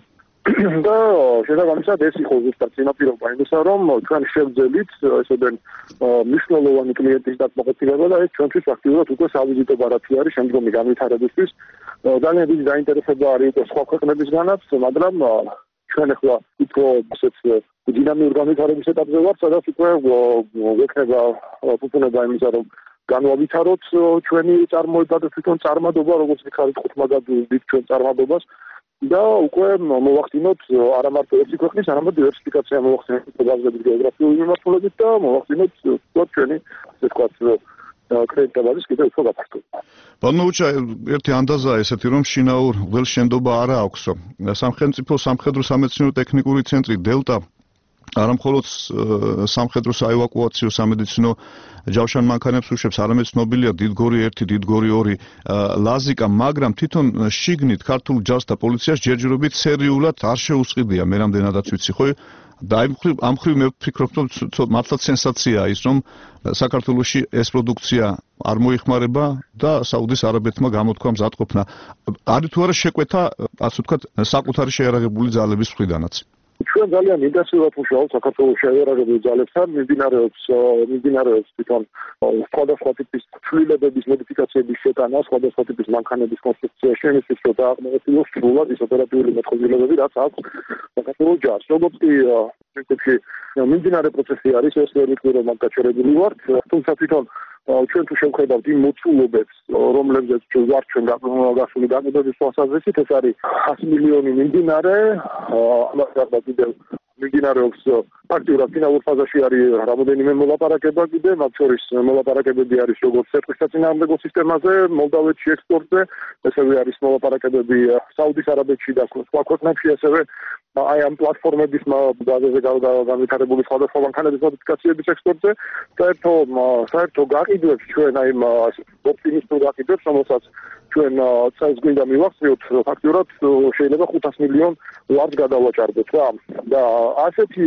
და შესაბამისად ეს იყო ზუსტად წინაპირობა იმისა რომ ჩვენ შევძელით ესოდენ მნიშვნელოვანი კლიენტის დაკმაყოფილება და ეს ჩვენთვის ფაქტიურად უკვე სავიზიტო ბარათი არის შემდგომი განვითარებისთვის ძალიან დიდი დაინტერესება არის უკვე სხვა ქვეყნებისგანაც მაგრამ ჩვენ ახლა უფრო ისეთ დინამიურ განვითარების ეტაპზე ვართ სადაც უკვე გვექნება ფუფუნება იმისა რომ განვავითაროთ ჩვენი წარმოება და თვითონ წარმადობა როგორც ვიხარით ხუთმაგად ვიდით ჩვენ წარმადობას და უკვე მოვახდინოთ არა მარტო ერთი ქვეყნის, არამედ დივერსიფიკაცია მოვახდინოთ გაზრდების გეოგრაფიული მიმართულებით და მოვახდინოთ ჩვენი ასე ვთქვათ კრედიტაბალის კიდევ უფრო გაფართოება. ბანოუჩა ერთი ანდაზაა ესეთი რომ შინაურ ველშენდობა არა აქვსო. სამხედრო სამხედრო სამედიცინო ტექნიკური ცენტრი დელტა არა მხოლოდ სამხედრო საევაკუაციო სამედიცინო ჯავშან მანქანებს უშვებს, არამედ ცნობილია დიდგორი ერთი, დიდგორი ორი ლაზიკა, მაგრამ თვითონ შიგნით ქართულ ჯარს და პოლიციას ჯერჯერობით სერიულად არ შეუსყიდია, მე რამდენადაც ვიცი, ხო? და ამ მხრივ მე ვფიქრობ, რომ მართლაც სენსაციაა ის, რომ საქართველოში ეს პროდუქცია არ მოიხმარება და საუდის არაბეთმა გამოთქვა მზადყოფნა. არის თუ არა შეკვეთა, ასე ვთქვათ, საკუთარი შეიარაღებული ძალების მხრიდანაც? ჩვენ ძალიან ინტენსიურად ვმუშაობთ საქართველოს შეერაგებულ ძალებთან, მიმდინარეობს მიმდინარეობს თვითონ სხვადასხვა ტიპის ცვლილებების მოდიფიკაციების შეტანა, სხვადასხვა ტიპის მანქანების კონსტრუქცია შემოსის რომ დააღმოებულოს სრულად ის ოპერატიული მოწყობილობები, რაც აქვს საქართველოს ჯარს. როგორც კი პრინციპში მიმდინარე პროცესი არის, ეს ვერ ვიტყვი რომ გაჩერებული ვართ, თუმცა თვითონ ჩვენ თუ შევხედავთ იმ მოცულობებს, რომლებზეც ვართ ჩვენ გასული დაკვირვების თვალსაზრისით, ეს არის ათი მილიონი მიმდინარე, ამას გარდა კიდევ მიმდინარეობს ფაქტიურად ფინალურ ფაზაში არის რამოდენიმე მოლაპარაკება კიდე, მათ შორის მოლაპარაკებები არის როგორც ცერტვის საწინააღმდეგო სისტემაზე, მოლდავეთში ექსპორტზე, ასევე არის მოლაპარაკებები საუდის არაბეთში და სხვა ქვეყნებში, ასევე აი ამ პლატფორმების ბაზაზე განვითარებული სხვადასხვა მანქანების მოდიფიკაციების ექსპორტზე. საერთო საერთო გაყიდვებს ჩვენ აი ოპტიმისტურ გაყიდვებს, რომელსაც ჩვენ წელს გვინდა მივახციოთ, ფაქტიურად შეიძლება ხუთას მილიონ ლარს გადავაჭარბოთ რა. და ასეთი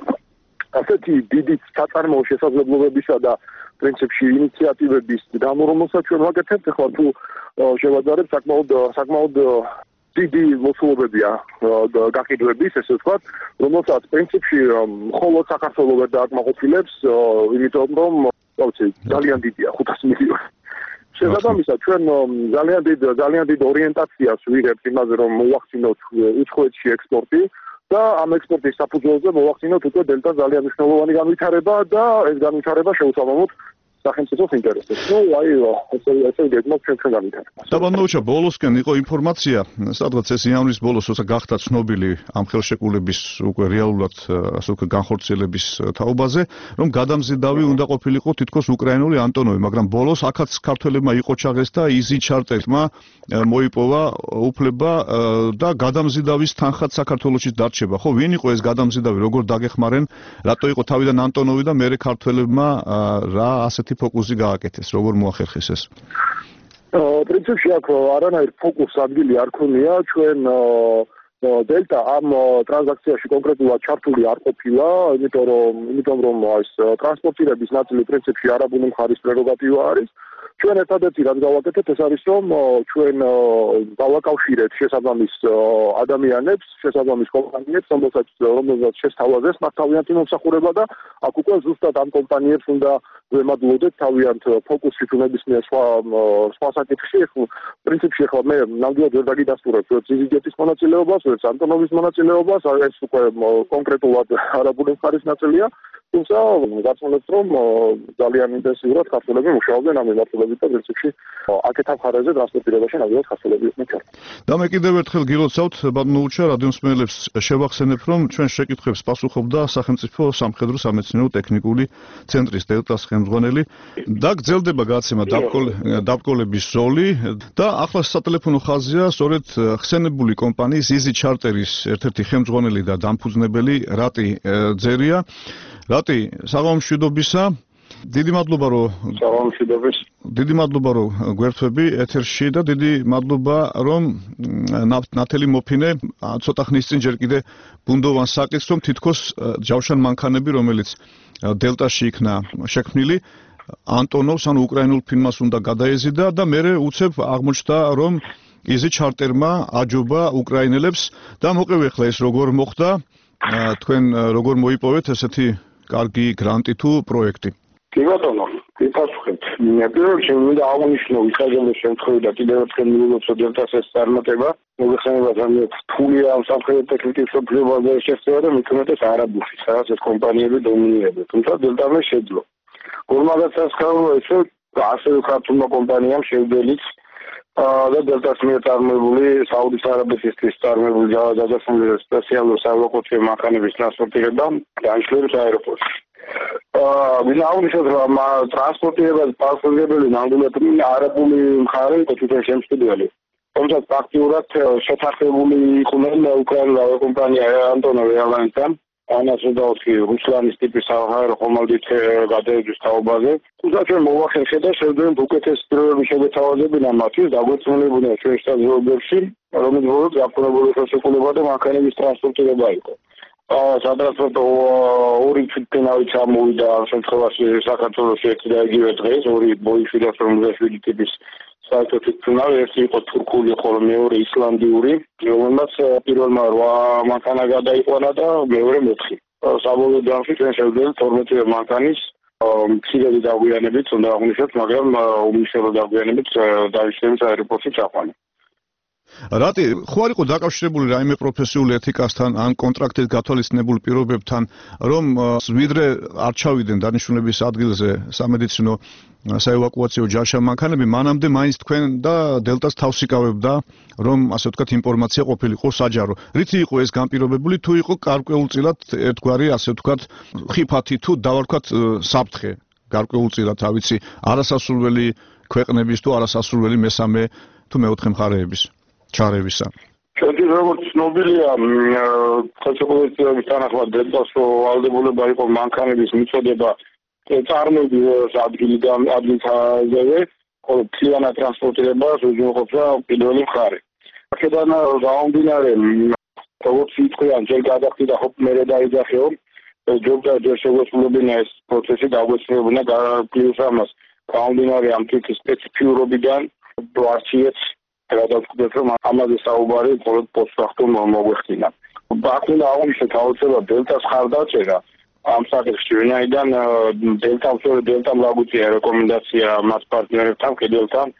ასეთი დიდი საწარმოო შესაძლებლობებისა და პრინციპში ინიციატივების დამორომლოსაც ჩვენ ვაკეთებთ, ახლა თუ შევაძარებთ საკმაოდ საკმაოდ დიდი მოცულობებია გაყიდვების, ესე ვთქვათ, რომელსაც პრინციპში მხოლოდ საქართველოს ვერ დააკმაყოფილებს, იმიტომ რომ ძალიან დიდია ხუთას მილიონი. შესაბამისად, ჩვენ ძალიან დიდ ძალიან დიდ ორიენტაციას ვიღებთ იმაზე, რომ მოვახდინოთ უცხოეთში ექსპორტი და ამ ექსპორტის საფუძველზე მოვახდინოთ უკვე დელტა ძალიან მნიშვნელოვანი განვითარება და ეს განვითარება შეუსაბამოთ სახელმწიფოს ინტერესებს. ნუ აი ესე ესე გეგმობ ჩვენ განვითარებას. დაბანოუჩა ბოლოსკენ იყო ინფორმაცია, სადღაც ეს იანვრის ბოლოს როცა გახდა ცნობილი ამ ხელშეკრულების უკვე რეალურად ასე ვთქვათ განხორციელების თაობაზე, რომ გადამზიდავი უნდა ყოფილიყო თითქოს უკრაინული ანტონოვი, მაგრამ ბოლოს აქაც ქართველებმა იყო ჩაღეს და იზი ჩარტერმა მოიპოვა უფლება და გადამზიდავის თანხაც საქართველოში დარჩება. ხო, ვინ იყო ეს გადამზიდავი, როგორ დაგეხმარენ, რატო იყო თავიდან ანტონოვი და მერე ქართველებმა რა ასეთი ფოკუსი გააკეთეს, როგორ მოახერხეს ეს? პრინციპში აქ არანაირ ფოკუს ადგილი არ ქონია, ჩვენ დელტა ამ ტრანზაქციაში კონკრეტულად ჩართული არ ყოფილა, იმიტომ რომ იმიტომ რომ ეს ტრანსპორტირების ნაწილი პრინციპში არაბული მხარის პრეროგატივა არის. ჩვენ ერთადერთი რაც გავაკეთეთ, ეს არის რომ ჩვენ დავაკავშირეთ შესაბამის ადამიანებს, შესაბამის კომპანიებს, რომელსაც რომელსაც შესთავაზეს მათ თავიანთი მომსახურება და აქ უკვე ზუსტად ამ კომპანიებს უნდა ვემადლოდეთ თავიანთ ფოკუსში თუ ნებისმიერ სხვა სხვა საკითხში. პრინციპში ახლა მე ნამდვილად ვერ დაგიდასტურებ ზიზიჯეტის მონაწილეობას, ვერც ანტონოვის მონაწილეობას, ეს უკვე კონკრეტულად არაბული მხარის ნაწილია. თუმცა გაცნობთ რომ ძალიან ინტენსიურად ქართველები მუშაობდნენ ამ მიმართულებით და პრინციპში აქეთ მხარეზე ტრანსპორტირებაში ნამდვილად ქართველები იყვნენ ჩართული. და მე კიდევ ერთხელ გილოცავთ, ბატონოუჩა, რადიომსმენელებს შევახსენებ, რომ ჩვენ შეკითხვებს პასუხობდა სახელმწიფო სამხედრო სამეცნიერო ტექნიკური ცენტრის დელტას ხელმძღვანელი და გრძელდება გაცემა დაბკოლების ზოლი და ახლა სატელეფონო ხაზია სწორედ ხსენებული კომპანიის იზი ჩარტერის ერთ-ერთი ხელმძღვანელი და დამფუძნებელი რატი ძერია. რატი, საღამომშვიდობისა. დიდი მადლობა რომ საღამომშვიდობის. დიდი მადლობა რომ გვერდები ეთერში და დიდი მადლობა რომ ნათელი მოფინე ცოტა ხნის წინ ჯერ კიდე ბუნდოვან საკითხს რომ თითქოს ჯავშან მანქანები რომელიც დელტაში იქნა შექმნილი ანტონოვს ანუ უკრაინულ ფირმას უნდა გადაეზიდა და მერე უცებ აღმოჩნდა რომ იზი ჩარტერმა აჯობა უკრაინელებს და მოყევი ახლა ეს როგორ მოხდა თქვენ როგორ მოიპოვეთ ესეთი კარგი გრანტი თუ პროექტი? კი ბატონო, გიპასუხებთ. პირველ რიგში მინდა აღნიშნო ისაგების შემთხვევით და კიდევ ერთხელ მიულოცო დელტას ეს წარმატება. მოგეხსენება ძალიან რთულია ამ სამხედრო ტექნიკის პრობლემაზე შეცდომა და მithumetes არაბულში, სადაც ეს კომპანიები დომინირებენ. თუმცა დელტამ შეძლო. გორმაგაცას ხარო ესე ასევე ქართულმა კომპანიამ შევდელიც და დელტას მიერ წარმოებული საუდის არაბეთისთვის წარმოებული ჯავახური სპეციალური საევაკუაციო მანქანების ტრანსპორტირება განშლერებს აეროპორტში. ვინ აღნიშნავს რომ ტრანსპორტირებას პასუხისმგებელი ნამდვილად არაბული მხარე იყო თვითონ შემსწავლელი. თუმცა პრაქტიკულად შეთანხმებული იყვნენ უკრაინულ ავიაკომპანია ანტონოვ ერლაინსთან ანასუდაოსი რუსლანის ტიპის საჰაერო ხომალდით გადაეძვის თაობაზე. თუმცა ჩვენ მოვახერხეთ და შევძლებთ უკეთეს პირობების შეგეთავაზებინა მათთვის დაგვეწმუნებულიათ ჩვენ შტაბ-ში, რომელიც ბოლოს გაფორმებული ხელშეკრულება და მანქანების ტრანსპორტირება იყო. სატრანსპორტო ორი ფინალი ჩამოვიდა ამ შემთხვევაში საქართველოში ერთი და იგივე დღეს ორი ბოინგ შვიდას ორმოცდაშვიდი ტიპის საერთოდ თუნდაც ერთი იყო თურქული, ხოლო მეორე ისლანდიური, რომელმაც პირველმა რვა მანქანა გადაიყვანა და მეორე მეოთხე. საბოლოო ჯამში ჩვენ შევძლებთ თორმეტი მანქანის მცირედი დაგვიანებით უნდა აღნიშნოთ, მაგრამ უმნიშვნელო დაგვიანებით დაიშლების აეროპორტში ჩაყვანა. რატი ხო არ იყო დაკავშირებული რაიმე პროფესიული ეთიკასთან ან კონტრაქტით გათვალისწინებულ პირობებთან, რომ ვიდრე არ ჩავიდნენ დანიშნულების ადგილზე სამედიცინო საევაკუაციო ჯარშა მანქანები, მანამდე მაინც თქვენ და დელტას თავს იკავებდა, რომ ასე ვთქვათ ინფორმაცია ყოფილიყო საჯარო. რითი იყო ეს განპირობებული, თუ იყო გარკვეულწილად ერთგვარი ასე ვთქვათ ხიფათი თუ დავარქვათ საფრთხე, გარკვეულწილად, ავიცი, არასასურველი ქვეყნების თუ არასასურველი მესამე თუ მეოთხე მხარეების ჩარევისა. ჩვენთვის როგორც ცნობილია, ხელშეკრულების თანახმად დელტას ვალდებულება იყო მანქანების მიწოდება წარმოების ადგილიდან ადგილთანავე, ხოლო მთლიანად ტრანსპორტირებას უზრუნველყოფდა პირველი მხარე. აქედან გამომდინარე, როგორც იტყვიან, ჯერ გადახდიდა ხო მერე დაიძახეო, ჯობდა ჯერ შეგვეცვლებინა ეს პროცესი, დაგვეცვლებინა პლუს ამას. გამომდინარე ამ თვითი სპეციფიურობიდან ვარჩიეთ გადავწყვეტ, რომ ამაზე საუბარი მხოლოდ პოსტფაქტუმ მოგვეხდინა. ბაქუნა აღნიშნეთ აუცილებლად დელტას ხარდაჭერა ამ საკითხში, ვინაიდან დელტამ სწორედ დელტამ გაგვიწია რეკომენდაცია მათ პარტნიორებთან, კედელთან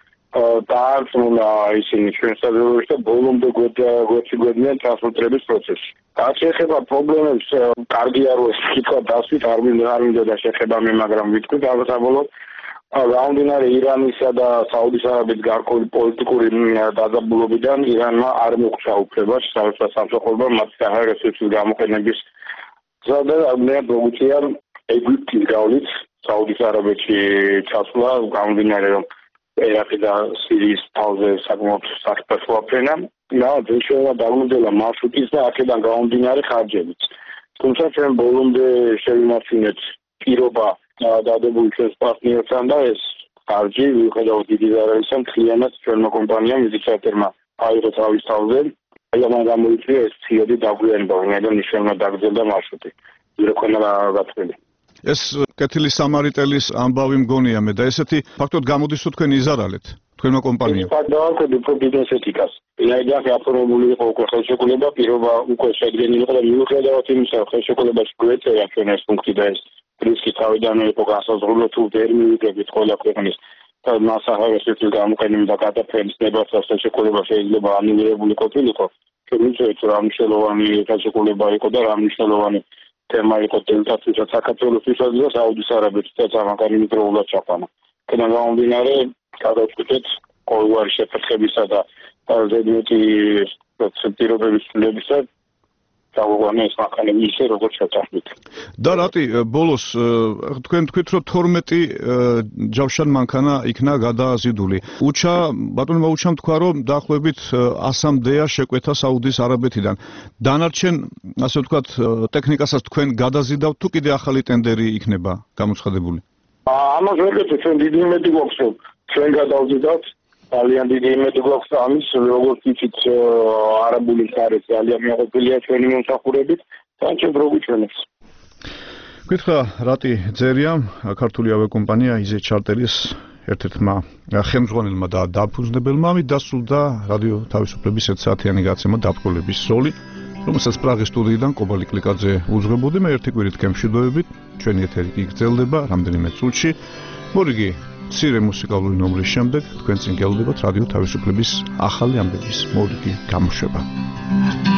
დაარწმუნა ისინი ჩვენ საზოგადოებაში და ბოლომდე გვეციგვედნენ ტრანსპორტირების პროცესში. რაც შეეხება პრობლემებს, კარგია რომ ეს კითხვა დასვით, არ მინდა და შეხება მე, მაგრამ ვიტყვით საბოლოოდ გამომდინარე ირანისა და საუდის არაბეთის გარკვეული პოლიტიკური დაძაბულობიდან ირანმა არ მოგვცა უფლება შესაბამისად სამსახურებამ მათ საჰაეროსის გამოყენების ზადა მე მოგვიწია ეგვიპტის გავლით საუდის არაბეთში ჩასვლა გამომდინარე რომ ერაყი და სირიის თავზე საკმაოდ საფრთხე აფრენა და ძირშევა დაგვიმძელა მარშრუტის და აქედან გამომდინარე ხარჯებიც თუმცა ჩვენ ბოლომდე შევიმართინეთ პირობა დადებული ჩვენს პარტნიორთან და ეს ხარჯი ვიხედავთ დიდი ზარალისა მთლიანად ჩვენმა კომპანიამ იზიჩატერმა აიღო თავის თავზე აი ამან გამოიწვია ეს ციოდი დაგვიანება ვინაიდან მნიშვნელოვნად დაგრძელდა მარშრუტი ვირექონა გაწყვეტილი ეს კეთილი სამარიტელის ამბავი მგონია მე და ესეთი ფაქტობრივად გამოდის თუ თქვენ იზარალეთ თქვენმა კომპანიამ ფაქტობრივად უფრო ბიზნეს ეთიკას ვინაიდან აფორმებული იყო უკვე ხელშეკრულება პირობა უკვე შედგენილი იყო და მიუხედავად იმისა ხელშეკრულებაში გვეწერა ჩვენ ეს პუნქტი და ეს რისკი თავიდანვე იყო განსაზღვრული თუ ვერ მივიდებით ყველა ქვეყნის და მასაჰაეროსის გამოყენება და გადაფრენის ნებასაც ხელშეკრულება შეიძლება ანულირებული ყოფილიყო ჩვენ ვიცით რომ მნიშვნელოვანი ხელშეკრულება იყო და რა მნიშვნელოვანი თემა იყო დელტასთვის საქართველოსთვისაც და საუდის არაბეთისაც ამაგარი მიდროულად ჩაყვანა. კენა გამომდინარე გადავწყვეტეთ ყოველგვარი შეფერხებისა და ზედმეტი პროცედურების ცვლილებისა დავუყენე ეს მანქანები ისე როგორც შევწარდით. და რატი ბოლოს თქვენ თქვით რომ თორმეტი ჯავშან მანქანა იქნა გადაზიდული. უჩა ბატონმა უჩამ თქვა რომ დაახლოებით ასამდეა შეკვეთა საუდის არაბეთიდან. დანარჩენ ასე ვთქვათ ტექნიკასაც თქვენ გადაზიდავთ თუ კიდე ახალი ტენდერი იქნება გამოცხადებული? ამას ვერ გეტყვით ჩვენ დიდი იმედი გვაქვს რომ ჩვენ გადავზიდავთ ძალიან დიდი იმედი გვაქვს ამის როგორც იცით არაბული მხარე ძალიან მეყოფილია ჩვენი მომსახურებით და ჩვენ პროგუჩვენებს. გითხრა რატი ძერია ქართული ავიაკომპანია იზე ჩარტერის ერთ-ერთმა ხელმძღვანელმა და დაფუძნებელმა ამით დასრულდა რადიო თავისუფლების ერთ საათიანი გაცემა დაბრკოლების ზოლი რომელსაც პრაღის სტუდიიდან კობალი კლიკაძე უძღვებოდი მე ერთი კვირით გემშვიდობებით ჩვენი ეთერი გაგრძელდება რამდენიმე წუთში მორიგი მცირე მუსიკალური ნომრის შემდეგ თქვენ წინ გელოდებათ რადიო თავისუფლების ახალი ამბების მორიგი გამოშვება.